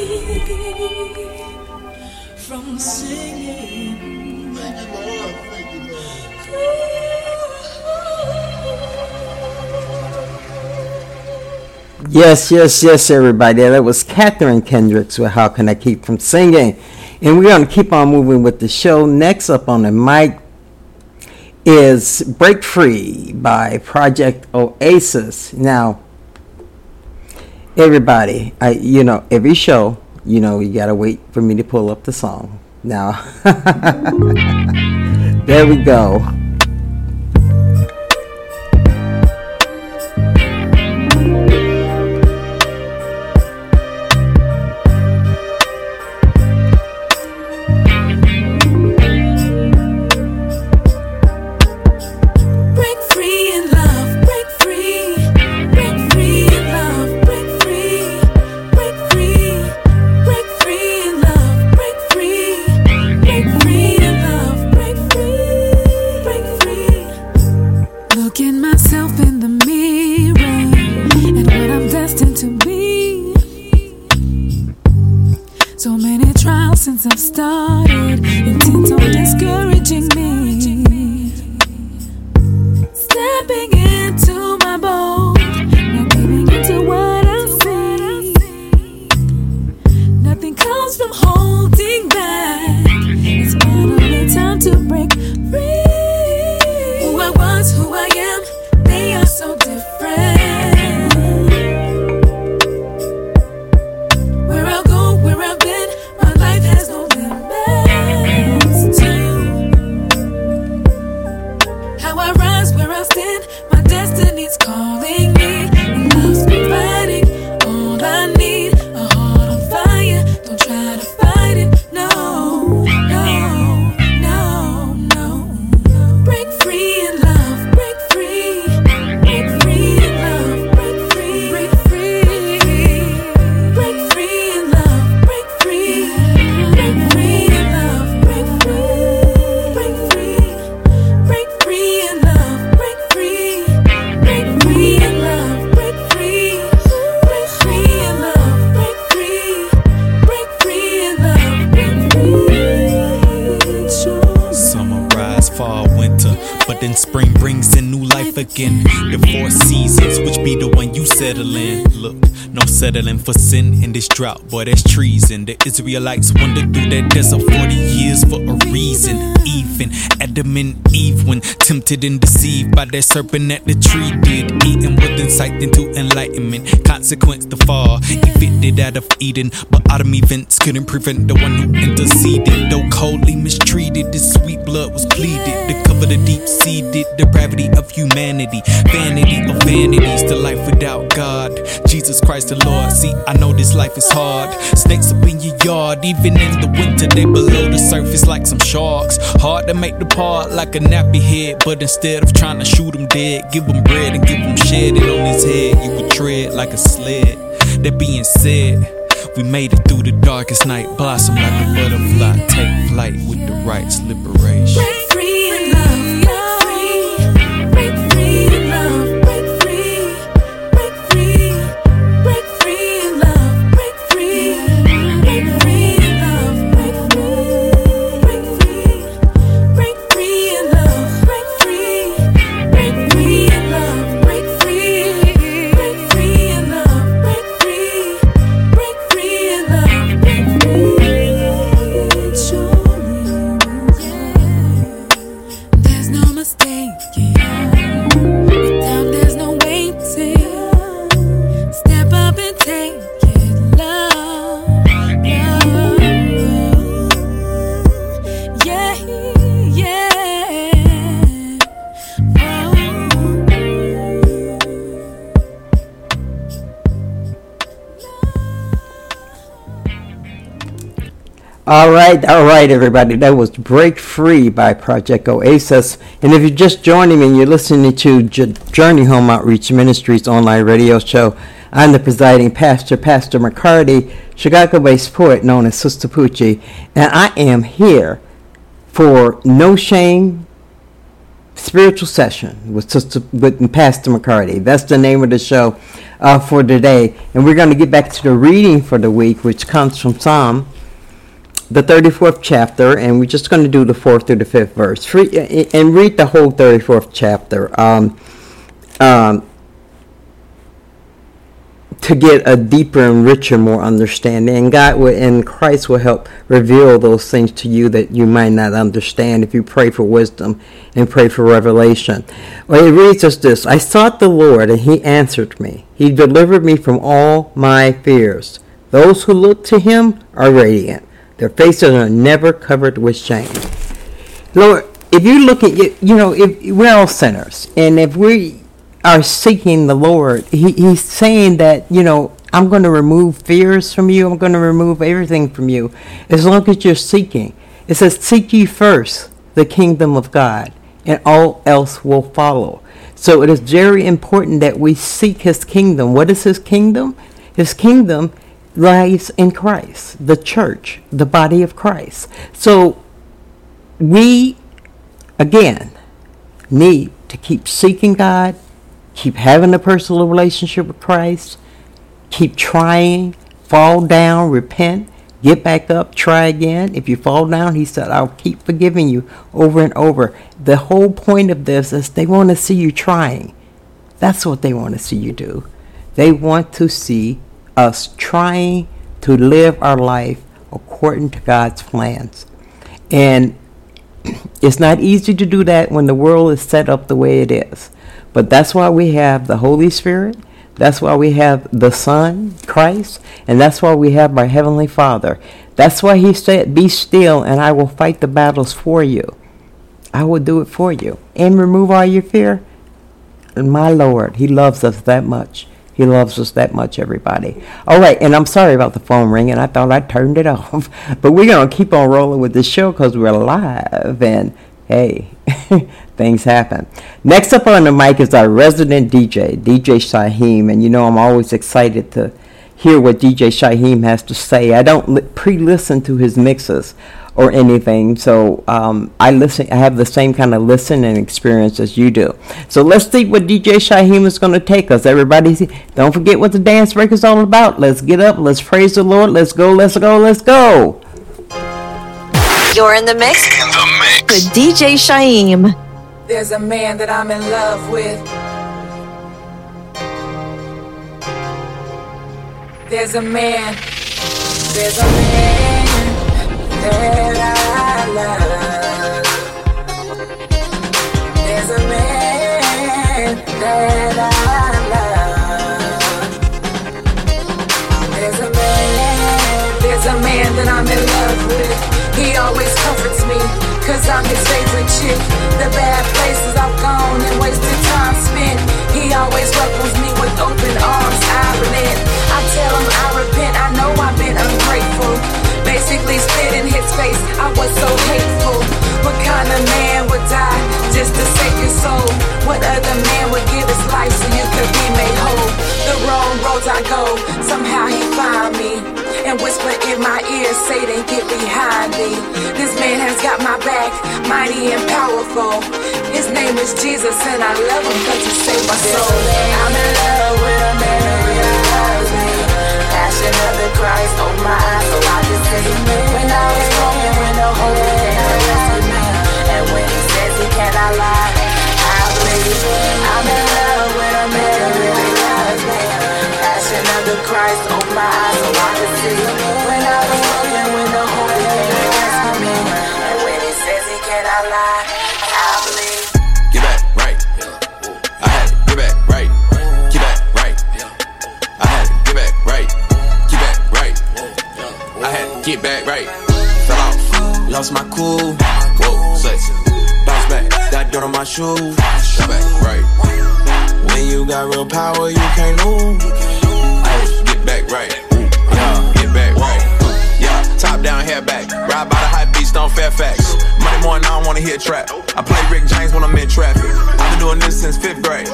from singing. Thank you, Lord. Thank you, Lord. Yes, yes, yes, everybody. That was Catherine Kendricks with How Can I Keep From Singing? And we're going to keep on moving with the show. Next up on the mic is Break Free by Project Oasis. Now, everybody, I, you know, every show, you know, you got to wait for me to pull up the song. Now, there we go. Since I've started, intent on discouraging me. Stepping into my boat, not giving into what I see. Nothing comes from holding back. It's finally time to break free. Who I was, who I am, they are so different. Where I'll go, where I've been, my life has no limits to how I rise, where I stand. My destiny's calling me, and love's providing all I need. A heart on fire, don't try to fight it. No, no, no, no. Break free in love, break free, break free in love, break free, break free, break free in love, break free. Break free in love, break free, break free, break free in love, break free, break free in love, break free, break free in love, break free, break free in love, break free. Summer rise, fall, winter, but then spring brings in new life again. The four seasons, which be the one you settle in. Look, no settling for sin in this drought, boy, that's treason. The Israelites wandered through that desert forty years for a reason. Even Adam and Eve, when tempted and deceived by that serpent at the tree, did eating with insight into enlightenment. Consequence the fall, evicted out of Eden, but autumn events couldn't prevent the one who interceded. Though coldly mistreated, this sweet blood was pleaded to cover the deep-seated depravity of humanity. Vanity of vanities, to life without God. Jesus Christ the Lord. See, I know this life is hard. Snakes up in your yard, even in the winter, they below the surface like some sharks. Hard to make the part like a nappy head, but instead of trying to shoot him dead, give him bread and give him shed it on his head. You would tread like a sled. That being said, we made it through the darkest night, blossom like a butterfly, take flight with the right's liberation. Break free in love, break free in love, break free, break free, break free in love, break free, break free in love, break free, break free, break free in love, break free, break free in love, break free, break free in love, break free, break free in love, break free. Surely, yeah. There's no mistake, yeah. With time, there's no waiting. Step up and take it, love, love. Yeah, yeah. All right, all right, everybody. That was Break Free by Project Oasis. And if you're just joining me and you're listening to J- Journey Home Outreach Ministries online radio show, I'm the presiding pastor, Pastor McCarty, Chicago-based poet known as Sister Poochie, and I am here for No Shame, Spiritual Session with Sister with Pastor McCarty. That's the name of the show uh, for today. And we're going to get back to the reading for the week, which comes from Psalm, the thirty-fourth chapter, and we're just going to do the fourth through the fifth verse. Free, and read the whole thirty-fourth chapter. Um, um, to get a deeper and richer, more understanding. And God will, and Christ will help reveal those things to you that you might not understand if you pray for wisdom and pray for revelation. Well, it reads us this: I sought the Lord, and he answered me. He delivered me from all my fears. Those who look to him are radiant. Their faces are never covered with shame. Lord, if you look at, you, you know, if we're all sinners, and if we are seeking the Lord, he, he's saying that, you know, I'm going to remove fears from you. I'm going to remove everything from you as long as you're seeking. It says, seek ye first the kingdom of God, and all else will follow. So it is very important that we seek his kingdom. What is his kingdom? His kingdom lies in Christ, the church, the body of Christ. So we, again, need to keep seeking God, keep having a personal relationship with Christ, keep trying, fall down, repent, get back up, try again. If you fall down, he said, I'll keep forgiving you over and over. The whole point of this is they want to see you trying. That's what they want to see you do. They want to see us trying to live our life according to God's plans. And it's not easy to do that when the world is set up the way it is. But that's why we have the Holy Spirit. That's why we have the Son, Christ. And that's why we have our Heavenly Father. That's why he said, be still and I will fight the battles for you. I will do it for you. And remove all your fear. And my Lord, he loves us that much. He loves us that much, everybody. All right, and I'm sorry about the phone ringing. I thought I turned it off. But we're going to keep on rolling with this show because we're live. And, hey, things happen. Next up on the mic is our resident D J, D J Shaheem. And, you know, I'm always excited to hear what D J Shaheem has to say. I don't li- pre-listen to his mixes or anything, so um, I listen. I have the same kind of listening experience as you do. So let's see what D J Shaheem is going to take us. Everybody, see, don't forget what the dance break is all about. Let's get up. Let's praise the Lord. Let's go. Let's go. Let's go. You're in the mix. In the mix with D J Shaheem. There's a man that I'm in love with. There's a man. There's a man that I love. There's a man that I love. There's a man, there's a man that I'm in love with. He always comforts me, cause I'm his favorite chick. The bad places I've gone and wasted time spent, he always welcomes me with open arms. I relent, I tell him I repent, I know I've been ungrateful. Basically spit in his face, I was so hateful. What kind of man would die just to save your soul? What other man would give his life so you could be made whole? The wrong roads I go, somehow he found me and whisper in my ear, Satan, get behind me. This man has got my back, mighty and powerful. His name is Jesus and I love him cause he saved my soul. I'm in love with a man who really loves me. Passion of the Christ on my eyes so I can see. When I was broken, when the whole thing rescued me. And when he says he cannot lie, I believe. I'm in love with a man who really loves me. Passion of the Christ on my eyes so I can see. When I was broken, when the whole thing rescued me. And when he says he cannot lie, I believe. Get back right. I had to get back right. Get back right. I had to get back right. Get back right. I had to get back right. Fell off, lost my cool. Whoa, sex. Bounce back, got dirt on my shoes. Got back right. When you got real power, you can't lose. I had to get back right. Yeah, get back right. Yeah, top down, hair back. Ride by the high beast on Fairfax. Monday morning, I don't wanna hear trap. I play Rick James when I'm in traffic. I've been doing this since fifth grade. I've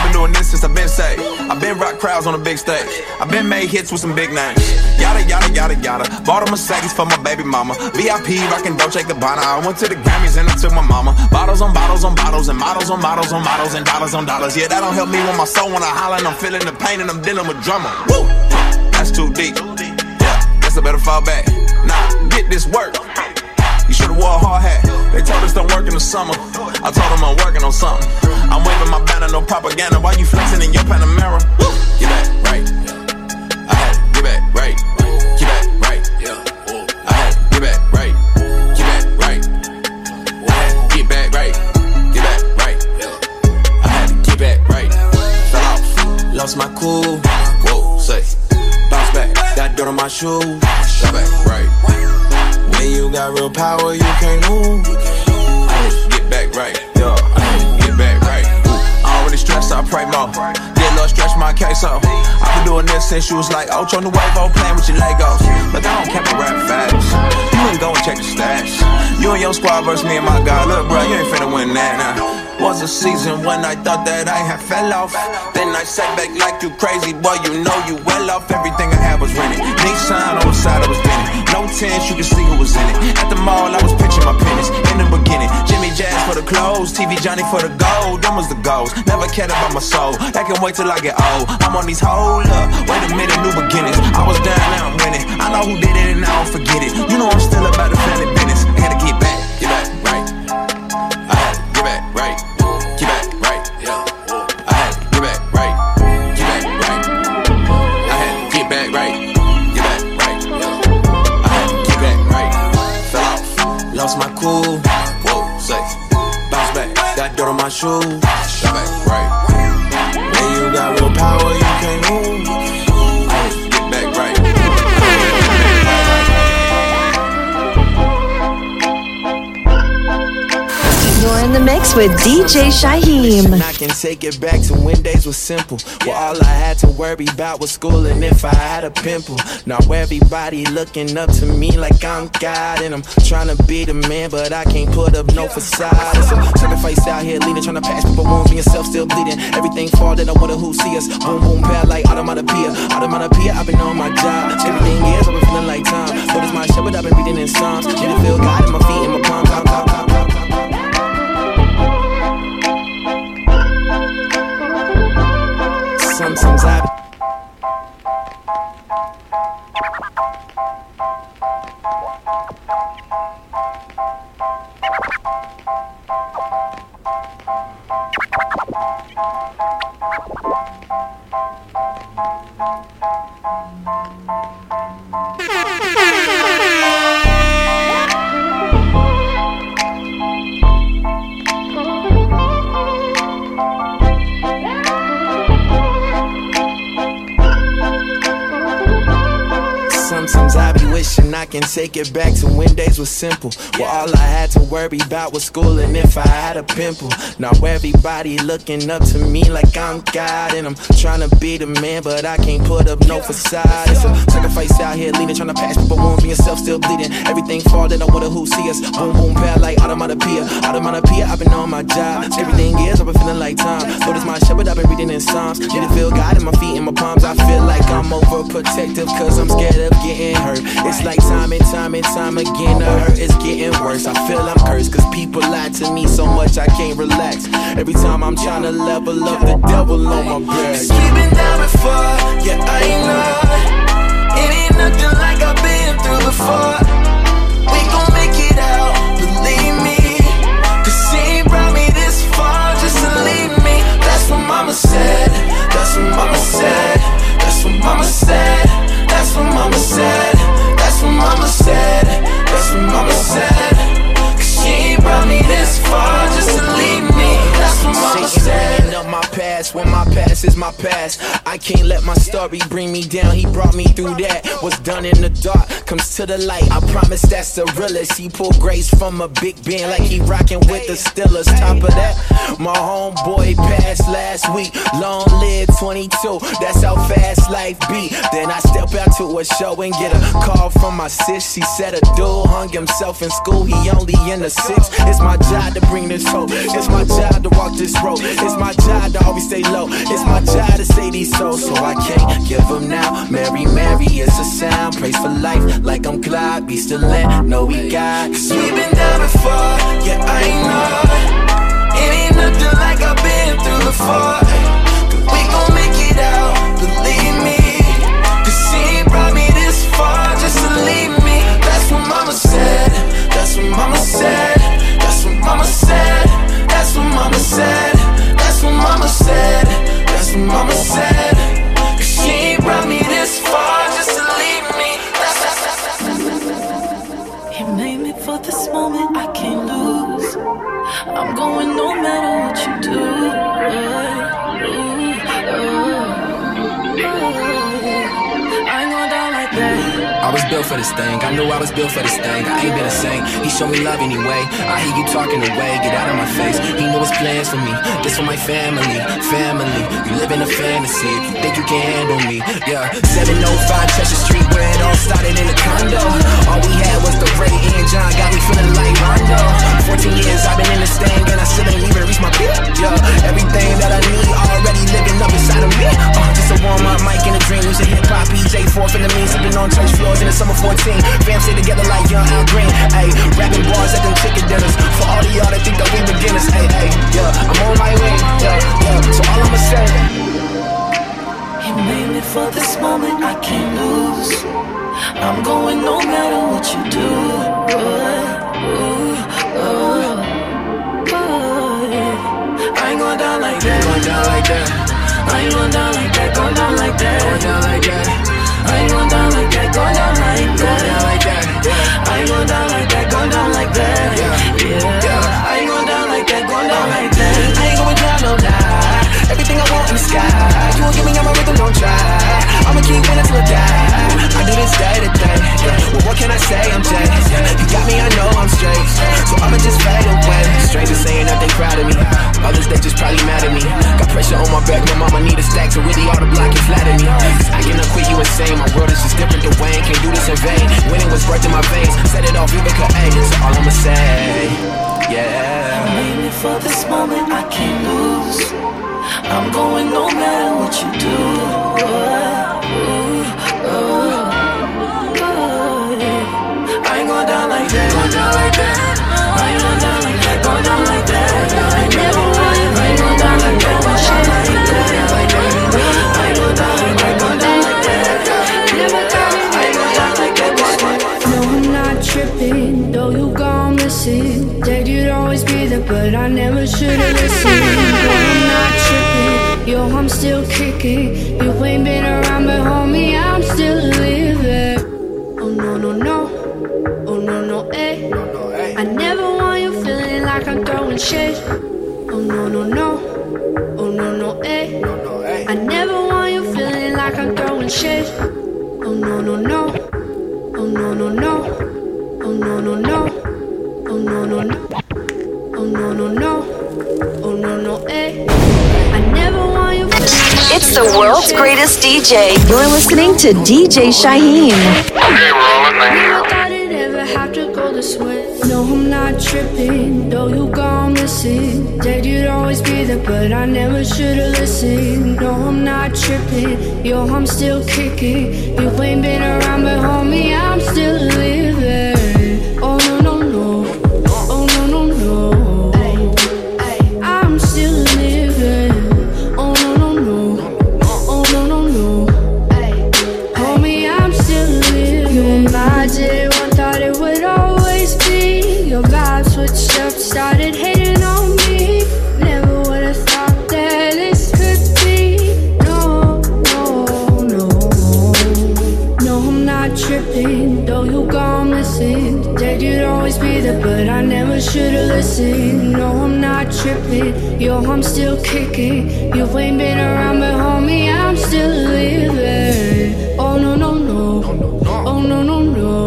been doing this since I've been saved. I've been rock crowds on a big stage. I've been made hits with some big names. Yada, yada, yada, yada. Bought a Mercedes for my baby mama. V I P rockin' Dolce Gabbana. I went to the Grammys and I took my mama. Bottles on bottles on bottles and models on models on models and dollars on dollars. Yeah, that don't help me when my soul wanna holler and I'm feeling the pain and I'm dealing with drama. Woo! That's too deep. Yeah, guess I better fall back. Nah, get this work. You should've wore a hard hat. They told us don't work in the summer. I told them I'm working on something. I'm waving my banner, no propaganda. Why you flexing in your Panamera? Woo! Get back right. I had to get back right. Get back right. I had to get back right. Get back right. I had to get back right. Get back right. I had to get back right. Fell off. Lost my cool. Whoa, say. Bounce back. Got dirt on my shoes. Got back right. When you got real power, you can't move. I had to get back right. Yeah, I had to get back right. I already stressed, I pray more. Did Lord stretch my case off. I've been doing this since you was like Ocho Nuevo, playing with your Legos. Look, I don't care about rap facts. You ain't go and check the stats. You and your squad versus me and my guy. Look, bro, you ain't finna win that now. Was a season when I thought that I had fell off. Then I sat back like you crazy, boy, you know you well off. Everything I had was rented. Nissan on the side, I was renting. No tents, you can see who was in it. At the mall, I was pitching my pennies. In the beginning, Jimmy Jazz for the clothes, T V Johnny for the gold. Them was the goals. Never cared about my soul. I can wait till I get old. I'm on these hold up. Wait a minute, new beginnings. I was down, now I'm winning. I know who did it and I don't forget it. You know I'm still about the family business. I had to get back, get back right. I had to get back right. Get back right. I had to get back right. Get back right. I had to get back right. Get back right. I had to get back right. Fell off. Lost my cool. Whoa, say. Bounce back. Got dirt on my shoes. Got back right. When you got real power, you can't move. I had to get back right. You're in the mix with D J Shaheem. I can take it back to when days were simple. Well, all I had to worry about was school and if I had a pimple. Now everybody looking up to me like I'm God, and I'm trying to be the man, but I can't put up no facade. It's a sacrifice out here leading, trying to pass people wounds, being self still bleeding. Everything fall, they don't wonder who see us. Boom, boom, pow, like automatopoeia. Automatopoeia, I've been on my job. Everything is, I've been feeling like time. But it's my shepherd, I've been reading in Psalms. Need to feel God in my feet, in my palms. Top, top, top, top, top. Sometimes I Sometimes I be wishing I can take it back to when days were simple. Well, all I had to worry about was school and if I had a pimple. Now everybody looking up to me like I'm God, and I'm trying to be the man, but I can't put up no facade. It's a sacrifice out here leading, trying to pass people wounds, being self still bleeding. Everything fall, they don't wonder who see us. Boom, boom, pow, like automatopoeia. Automatopoeia, I've been on my job. Everything is, I've been feeling like time. But it's my shepherd, I've been reading in Psalms. Need to feel God in my feet, in my palms. I feel like I'm overprotective, cause I'm scared of getting hurt. It's like time and time and time again, the hurt is getting worse. I feel I'm cursed, cause people lie to me so much I can't relax. Every time I'm trying to level up, the devil on my back. We've been down before, yeah, I know. It ain't nothing like I've been through before. We gon' make it out, believe me. Cause she brought me this far just to leave me. That's what mama said, that's what mama said, that's what mama said, that's what mama said, that's what mama said, that's what mama said. Cause she brought me this far just to leave me. That's what mama said. Up my past when my past is my past. I can't let my story bring me down. He brought me through that. What's done in the dark comes to the light. I promise that's the realest. He pulled grace from a big band like he rockin' with the Steelers. Top of that, my homeboy passed last week. Long live twenty-two, that's how fast life be. Then I step out to a show and get a call from my sis. She said a dude hung himself in school, he only in the six. It's my job to bring this hope. It's my job to walk this road. It's my job to always stay low. It's my job to say these souls, so I can't give them now. Mary, Mary is a sound. Praise for life like I'm Clyde. Be still in, know we got. Cause we been down before, yeah, I know. It ain't nothing like I've been through before. Cause we gon' make it out, believe me. Cause she brought me this far just to leave me. That's what mama said. That's what mama said. That's what mama said. That's what mama said. That's what mama said. That's what mama said. Cause she brought me this far just to leave me. That's, that's, that's, that's, that's. He made me for this moment I can't lose. I'm going no matter what you do. Ooh, ooh, ooh. I ain't gonna die like that. I was built for this thing, I knew I was built for this thing. I ain't been a saint, he showed me love anyway. I hear you talking away, get out of my face. He knew his plans for me, this for my family. Family, you live in a fantasy if you think you can handle me. Yeah, seven oh five Chester Street where it all started in a condo. All we had was the Ray and John, got me feeling like Rondo. Fourteen years I've been in this thing and I still ain't even reached my peak. Yeah, everything that I need already living up inside of me. Uh, just a warm up mic in a dream, using hip hop, E J fourth in the mean, sipping on church floors in the summer fourteen. Fam stay together like young Al Green. Ayy, rapping bars at them chicken dinners. For all of y'all that think that we beginners. Ayy, ayy, yeah, I'm on my way. Yeah, yeah, so all I'ma say. He made me for this moment I can't lose. I'm going no matter what you do. Ooh, ooh, ooh, ooh. I ain't going down like that. Going down like that. I ain't going down like that. Going down like that. Going down like that. I ain't going down like that. Going down like that. Going down like that. Yeah. I ain't going down like that. Going down like that. Yeah. Yeah. I ain't going down like that. Going down like that. I ain't going down, no lie. Everything I want in the sky. You won't give me all my rhythm, don't try. I'ma keep winning till I die. I do this day to day. Well, what can I say? I'm Jay. You got me, I know I'm straight. So I'ma just fade away. Strangers saying that they proud of me. Others, they just probably mad at me. Got pressure on my back, my mama need a stack. So really all the block and flatter me. Cause I cannot quit, you insane. My world is just different than Wayne. Can't do this in vain. Winning was birthed in my veins. Set it off, Vivica A. So all I'ma say, yeah. I made me for this moment I can't lose. I'm going no matter what you do. Ooh, ooh, ooh, ooh. I ain't going down like that. Going down like that. I ain't going down like that. Going down like that. I ain't never want. I ain't going down like that. Going down like that. I ain't going down like that. Going down like that. Never down. I ain't going down like that. No, I'm not tripping, though you gone missing. Said you'd always be there, but I never should've listened. No, I'm not tripping, yo, I'm still kicking. You ain't been around, but homie, I'm still living. Oh no, no, no, oh no, no, eh. I never want you feeling like I'm throwing shade. Oh no, no, no, oh no, no, eh. I never want you feeling like I'm throwing shade. Oh no, no, no, oh no, no, no, oh no, no, no, oh no, no, no, oh no, no, no, oh no, no, eh. I never want you feeling like It's the world's greatest D J. You're listening to D J Shyheim. Okay, we're all in there. Never thought it'd ever have to go this way. No, I'm not tripping, though you gone missing. Said you'd always be there, but I never should've listened. No, I'm not tripping, yo, I'm still kicking. You ain't been around, but homie, I'm still living. Oh no, no, no, oh no, no, no, I'm still living. Oh no, no, no, oh no, no, no, homie, I'm still living. You imagine one thought it would always be. Your vibe switched up, started hating on me. Never would've thought that this could be. No, no, no, no, I'm not tripping, though you gone missing. Said you'd always be there, but I never should've listened. No, I'm not tripping, yo, I'm still kicking. You ain't been around, but homie, I'm still living. Oh no, no, no, oh no, no, no.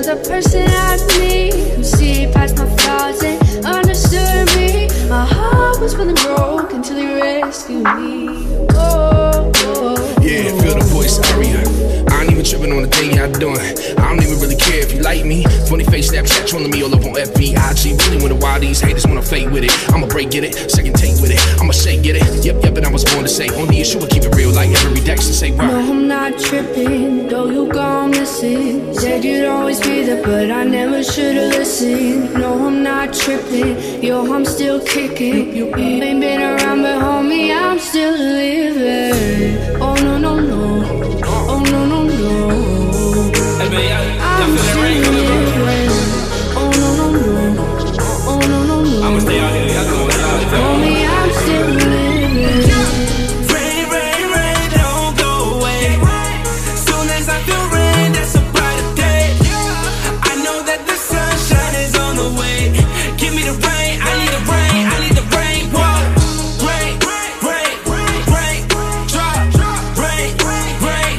a person like me who see past my flaws and understood me. My heart was feeling broken till he rescued me. Oh, oh, yeah, feel the voice, Aria. I ain't even tripping on the thing y'all doing. I don't even really care if you like me. Funny face Snapchat trolling me all up on F B I G. Really wonder why these haters wanna fake with it. I'ma break, get it, second take with it. I'ma shake, get it. Yep, yep, and I was born to say on the issue, I keep it real like every Dexter say why. No, I'm not tripping, though you gone missing. Said you'd always be there, but I never should've listened. No, I'm not tripping, yo, I'm still kicking. You ain't been around, but homie, I'm still living. Oh no, no, no. Oh no, no, no. Hey man, y'all, y'all feel that rain coming, bro? Oh no, no, no. Oh no, no, no. I'ma stay out here, y'all know what y'all doing. Homie, I'm still living. Rain, rain, rain, don't go away. Soon as I feel rain, that's a brighter day. I know that the sunshine is on the way. Give me the rain, I need the rain, I need the rain. Whoa. Rain, rain, rain, drop. Rain, rain, rain,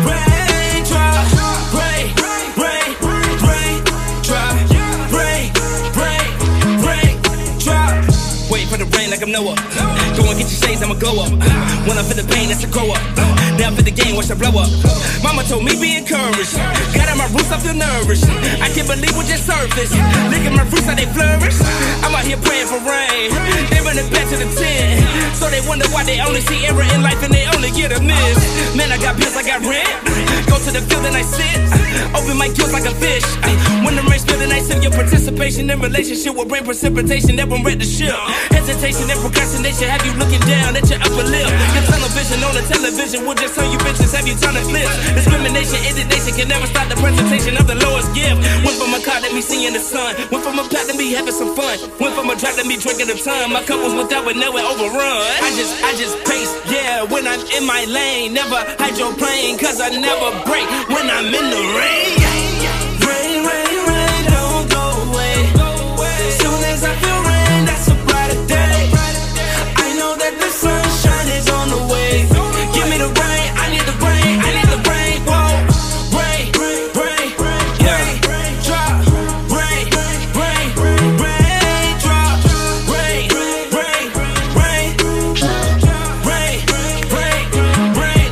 drop. Rain, rain, rain, drop. Rain, rain, rain, drop. Wait for the rain like I'm Noah. Go and get your shades, I'ma glow up. When I feel the pain, that's to grow up. Now for the game, watch it blow up. Mama told me be encouraged. Got on my roots, I feel nourished. I can't believe what just surfaced. Look at my fruits, how they flourish. I'm out here praying for rain. They run it back to the ten. So they wonder why they only see error in life and they only get a miss. Man, I got bills, I got rent. Go to the field and I sit. Open my gills like a fish. When the rain spill and I sip, your participation in relationship will bring precipitation that won't wreck the ship. Hesitation and procrastination have you looking down at your upper lip. Your television on the television will just tell you bitches have you turning flips. Discrimination, indignation can never stop the presentation of the lowest gift. Went from a car to me seeing the sun. Went from a pack to me having some fun. Went from a trap to me drinking a ton. My cup was without but now it overrun. I just, I just pace, yeah, when I'm in my lane. Never hydroplane, cause I never break when I'm in the rain. Rain, rain, rain, don't go away. Soon as I feel rain, that's a brighter day. I know that the sunshine is on the way. Give me the rain, I need the rain, I need the rain. Whoa, rain, rain, rain, drop. Rain, rain, rain, drop. Rain, rain, rain, rain, rain, rain.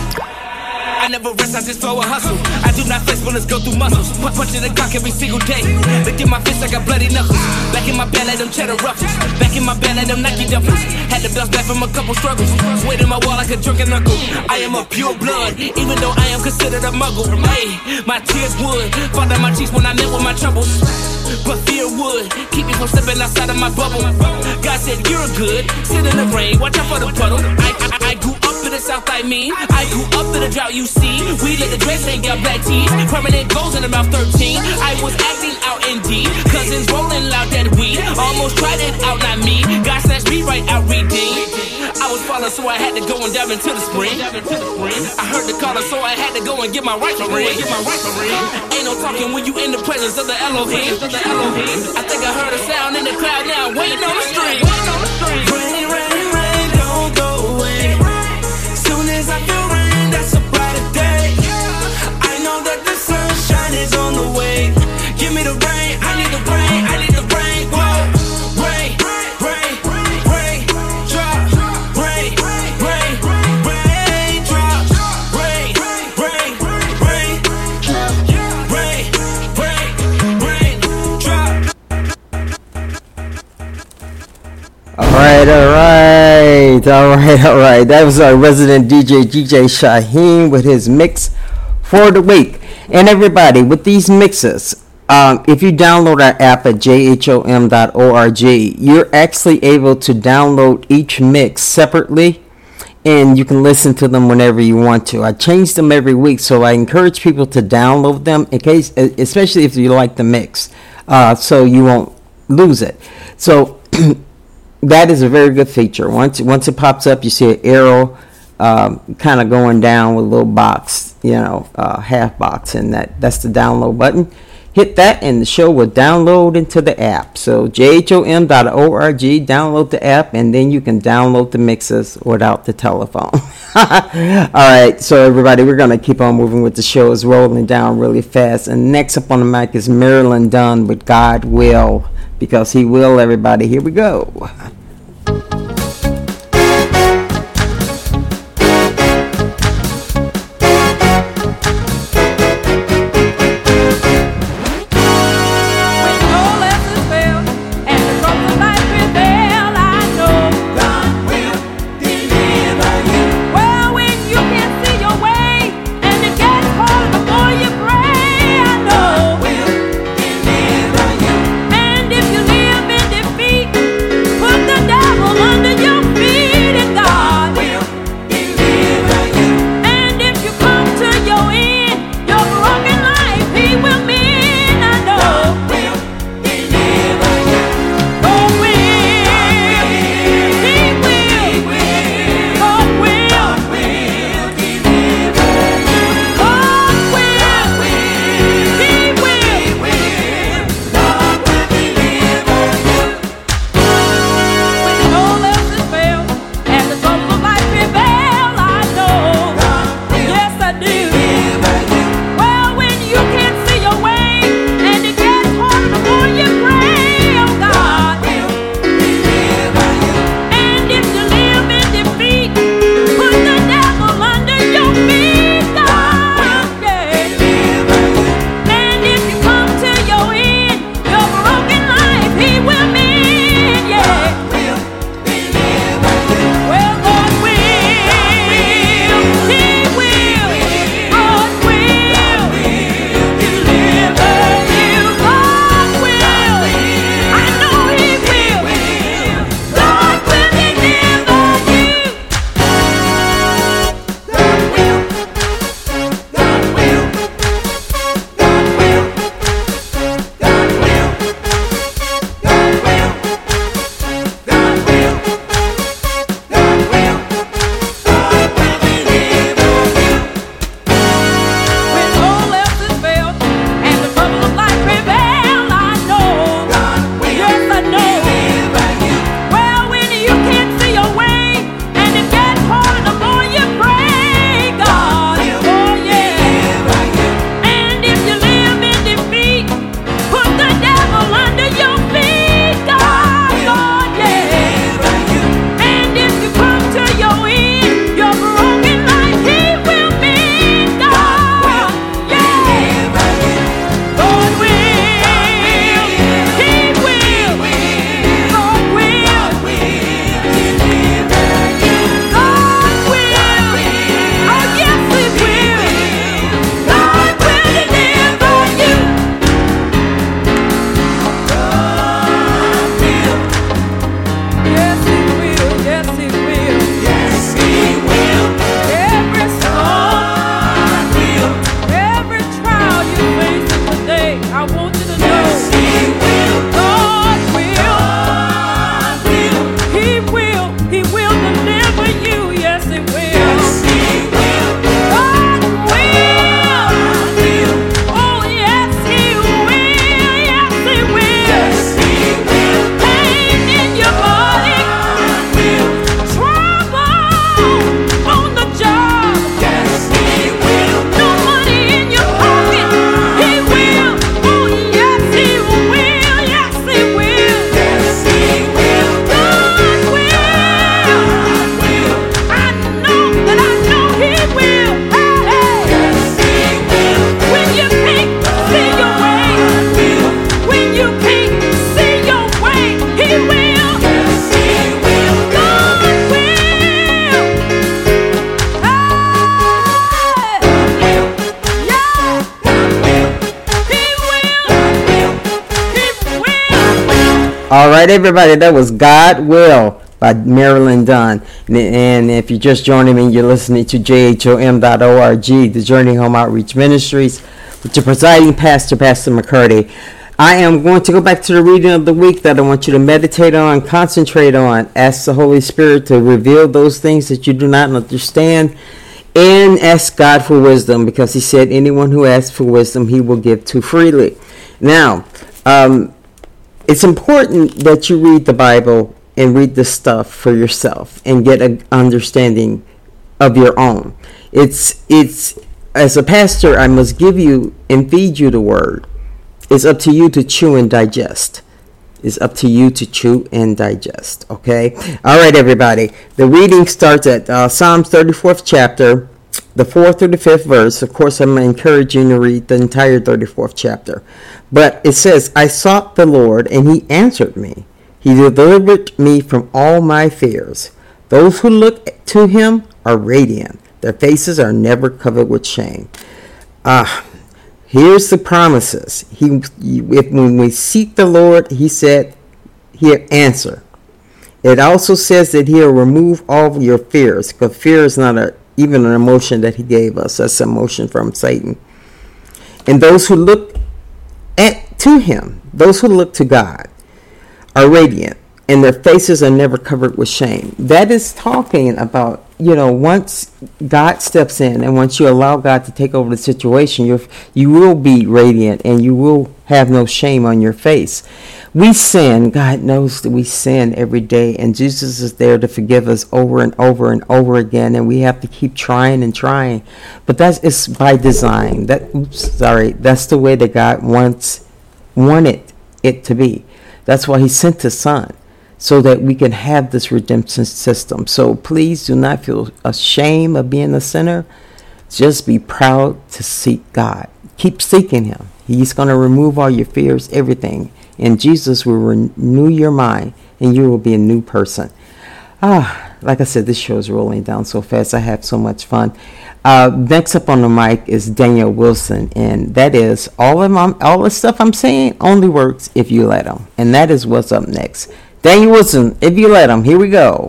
I never rest, I just throw a hustle. I do not flex, bullets go through muscles. Punch, punch in the cock every single day. Look at my fist, I got bloody knuckles. Back in my bed like them cheddar ruffles. Back in my bed like them Nike duffels. Had to bounce back from a couple struggles. Weight in my wall like a drunken uncle. I am a pure blood, even though I am considered a muggle. Hey, my tears would fall down my cheeks when I met with my troubles. But fear would keep me from stepping outside of my bubble. God said you're good, sit in the rain, watch out for the puddle. I, I, I grew up in the south, I mean. I grew up in the drought, you see. We let the dress ain't got black teeth. Permanent goals in about thirteen. I was acting out indeed. Cousins rolling loud that weed. Almost tried it out, not me. God snatched me right out, redeemed. I was falling, so I had to go and dive into the spring. I heard the caller, so I had to go and get my rifle ring. Ain't no talking when you in the presence of the Elohim. I think I heard a sound in the crowd now, waiting on the string. Rain, rain, rain, don't go away. Soon as I feel rain, that's a brighter day. I know that the sunshine is on the way. Give me the rain, I need the rain, I need the rain. Whoa, rain, rain, rain, drop. Rain, rain, rain, drop. Rain, rain, rain, rain, rain, drop. All right, all right, all right, all right. That was our resident D J, D J Shaheen, with his mix for the week. And everybody, with these mixes, um, if you download our app at j h o m dot org, you're actually able to download each mix separately, and you can listen to them whenever you want to. I change them every week, so I encourage people to download them, in case, especially if you like the mix, uh, so you won't lose it. So that is a very good feature. Once once it pops up, you see an arrow um, kind of going down with a little box, you know, uh, half box, and that that's the download button. hit that and the show will download into the app. So J H O M dot org, download the app, and then you can download the mixes without the telephone. All right, so everybody, we're going to keep on moving with the show. It's rolling down really fast. And next up on the mic is Marilyn Dunn with God Will, because he will, everybody. Here we go. All right, everybody, that was God Will by Marilyn Dunn. And, and if you're just joining me, you're listening to J H O M dot org, the Journey Home Outreach Ministries, with your presiding pastor, Pastor McCurdy. I am going to go back to the reading of the week that I want you to meditate on, concentrate on, ask the Holy Spirit to reveal those things that you do not understand, and ask God for wisdom, because he said anyone who asks for wisdom, he will give to freely. Now, um, it's important that you read the Bible and read the stuff for yourself and get an understanding of your own. It's it's as a pastor, I must give you and feed you the word. It's up to you to chew and digest. It's up to you to chew and digest. Okay? All right, everybody. The reading starts at uh, Psalms thirty-fourth chapter, the fourth through the fifth verse. Of course, I'm encouraging you to read the entire thirty-fourth chapter. But it says, I sought the Lord, and he answered me. He delivered me from all my fears. Those who look to him are radiant. Their faces are never covered with shame. Ah, here's the promises. He, if when we seek the Lord, he said, he'll answer. It also says that he'll remove all your fears, because fear is not a, even an emotion that he gave us. That's an emotion from Satan. And those who look at to him, those who look to God, are radiant, and their faces are never covered with shame. That is talking about, you know, once God steps in and once you allow God to take over the situation, you you will be radiant and you will have no shame on your face. We sin. God knows that we sin every day, and Jesus is there to forgive us over and over and over again, and we have to keep trying and trying. But that's it's by design. That oops, sorry, that's the way that God wants wanted it to be. That's why he sent his son, so that we can have this redemption system. So please do not feel ashamed of being a sinner. Just be proud to seek God. Keep seeking him. He's going to remove all your fears, everything. And Jesus will renew your mind, and you will be a new person. Ah, like I said, this show is rolling down so fast. I have so much fun. Uh, next up on the mic is Daniel Wilson, and that is all of my, all the stuff I'm saying only works if you let him, and that is what's up next. Daniel Wilson, if you let him, here we go.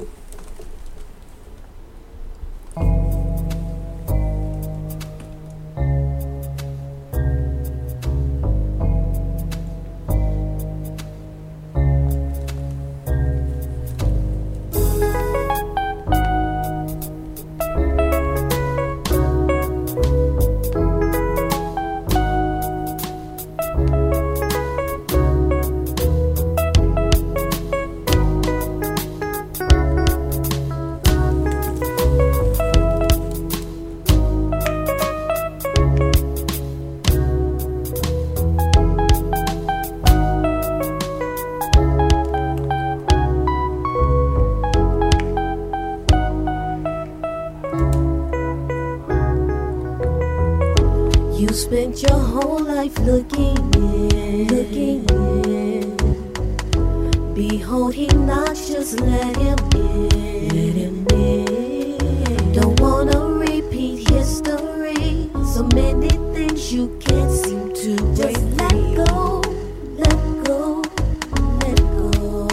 You spent your whole life looking in, looking in. Behold, he knocks, just let him in, let him in. Don't wanna repeat history. So many things you can't seem to break. Just let go, let go, let go.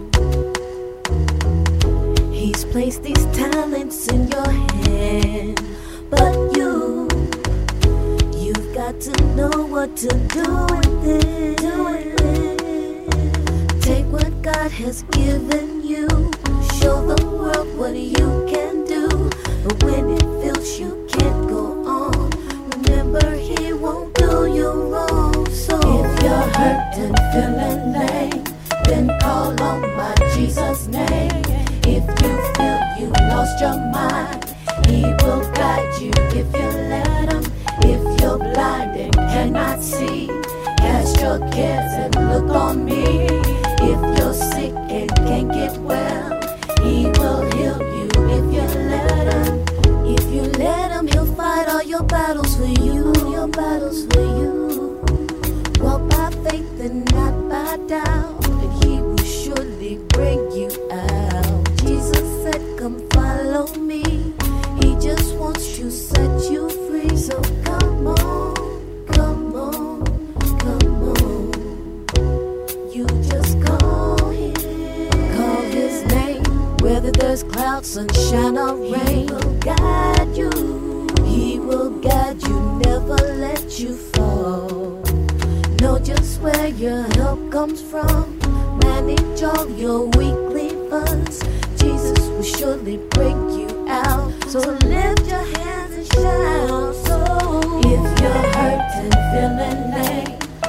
He's placed these talents in your hand, but you got to know what to do with it. Do with it. Take what God has given you. Show the world what you can do. But when it feels you can't go on, remember he won't do you wrong. So if you're hurt and feeling lame, then call on my Jesus name. If you feel you lost your mind, he will guide you if you let him. If you're blind and cannot see, cast your cares and look on me. If you're sick and can't get well, he will heal you if you let him. If you let him, he'll fight all your battles for you, your battles for you. Walk by faith and not by doubt, and he will surely bring you out. Jesus said, come follow me. He just wants to set you free. So come on, come on, come on. You just call him, call his name. Whether there's clouds, sunshine or rain, he will guide you. He will guide you, never let you fall. Know just where your help comes from. Manage all your weekly funds. Jesus will surely bring you out. So lift your hands and shout. So if you're hurt and feeling lame, then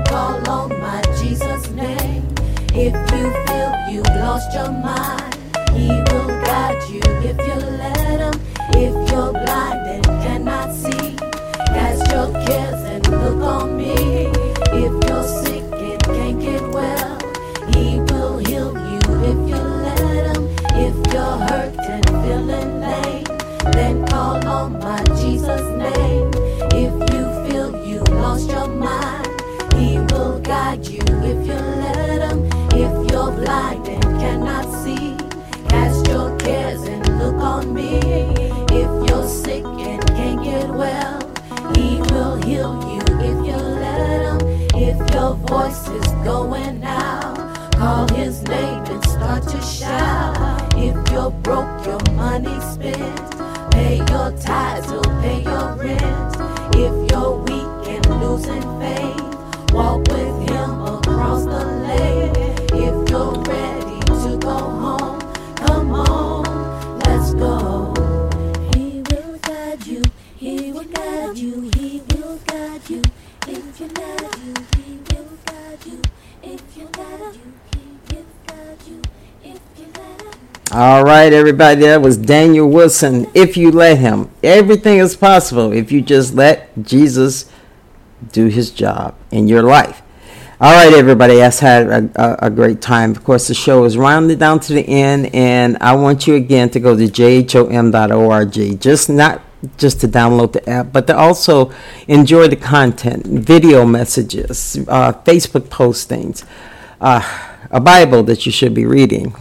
call on my Jesus name. If you feel you've lost your mind, he will guide you if you let him. If you're blind and cannot see, cast your cares and look on me. If you're sick and can't get well, he will heal you if you let him. If you're hurt and feeling lame, then call on my Jesus name. If you feel you lost your mind, he will guide you if you let him. If you're blind and cannot see, cast your cares and look on me. If you're sick and can't get well, he will heal you if you let him. If your voice is going out, call his name and start to shout. If you're broke, your money spent, pay your tithes, he'll pay your rent. If you're weak and losing faith, walk with him across the lake. If you're ready to go home, come on, let's go. He will guide you, he will guide you, he will guide you. If you let him, he will guide you. If you let him, he will guide you. If you let him. All right, everybody, that was Daniel Wilson. If you let him, everything is possible if you just let Jesus do his job in your life. All right, everybody, I've had a, a, a great time. Of course, the show is rounded down to the end, and I want you again to go to j h o m dot org. Just not just to download the app, but to also enjoy the content, video messages, uh, Facebook postings, uh, a Bible that you should be reading,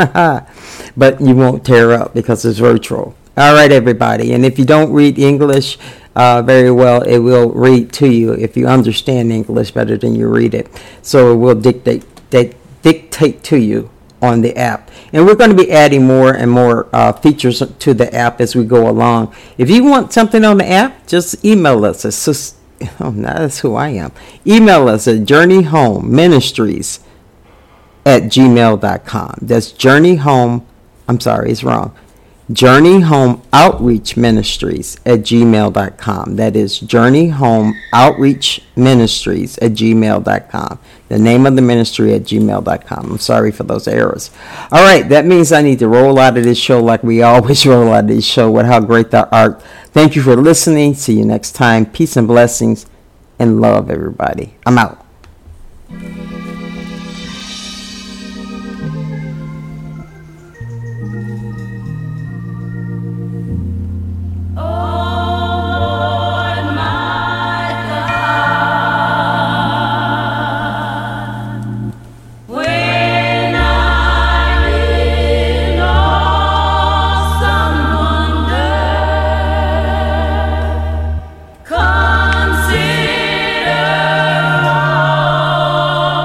but you won't tear up because it's virtual. All right, everybody, and if you don't read English uh, very well, it will read to you if you understand English better than you read it. So it will dictate dic- dictate to you on the app. And we're going to be adding more and more uh, features to the app as we go along. If you want something on the app, just email us. It's just, oh, no, that's who I am. Email us at Journey Home Ministries at gmail dot com. That's Journey Home, I'm sorry, it's wrong. Journey Home Outreach Ministries at gmail dot com. That is Journey Home Outreach Ministries at gmail dot com. The name of the ministry at gmail dot com. I'm sorry for those errors. All right, that means I need to roll out of this show like we always roll out of this show with How Great Thou Art. Thank you for listening. See you next time. Peace and blessings and love, everybody. I'm out. Consider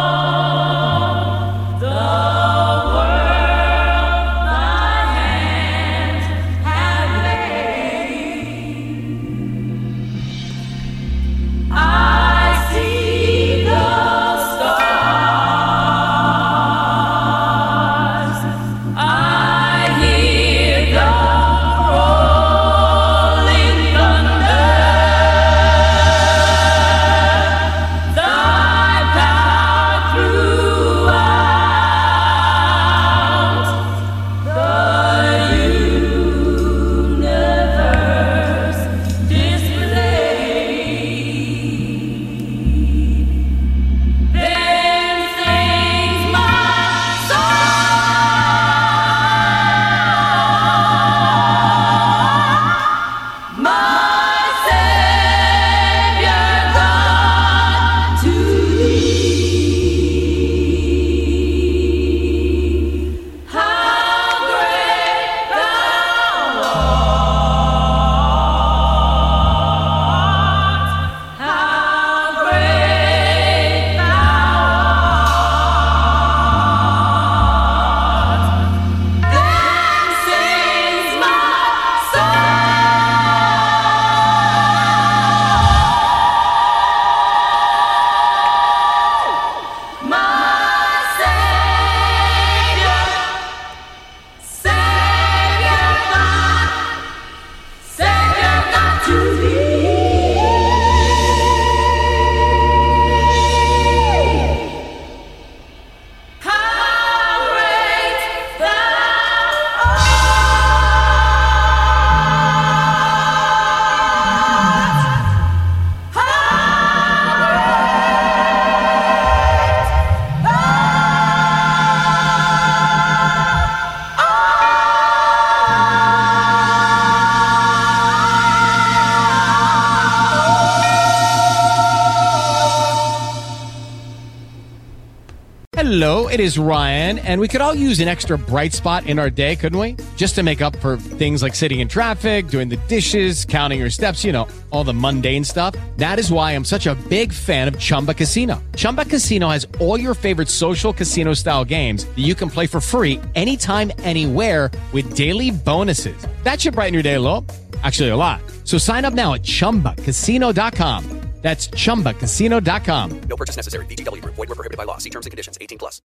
Hello, it is Ryan, and we could all use an extra bright spot in our day, couldn't we? Just to make up for things like sitting in traffic, doing the dishes, counting your steps, you know, all the mundane stuff. That is why I'm such a big fan of Chumba Casino. Chumba Casino has all your favorite social casino-style games that you can play for free anytime, anywhere with daily bonuses. That should brighten your day a little. Actually, a lot. So sign up now at chumba casino dot com. That's chumba casino dot com. No purchase necessary. V G W Group. Void where prohibited by law. See terms and conditions. eighteen plus.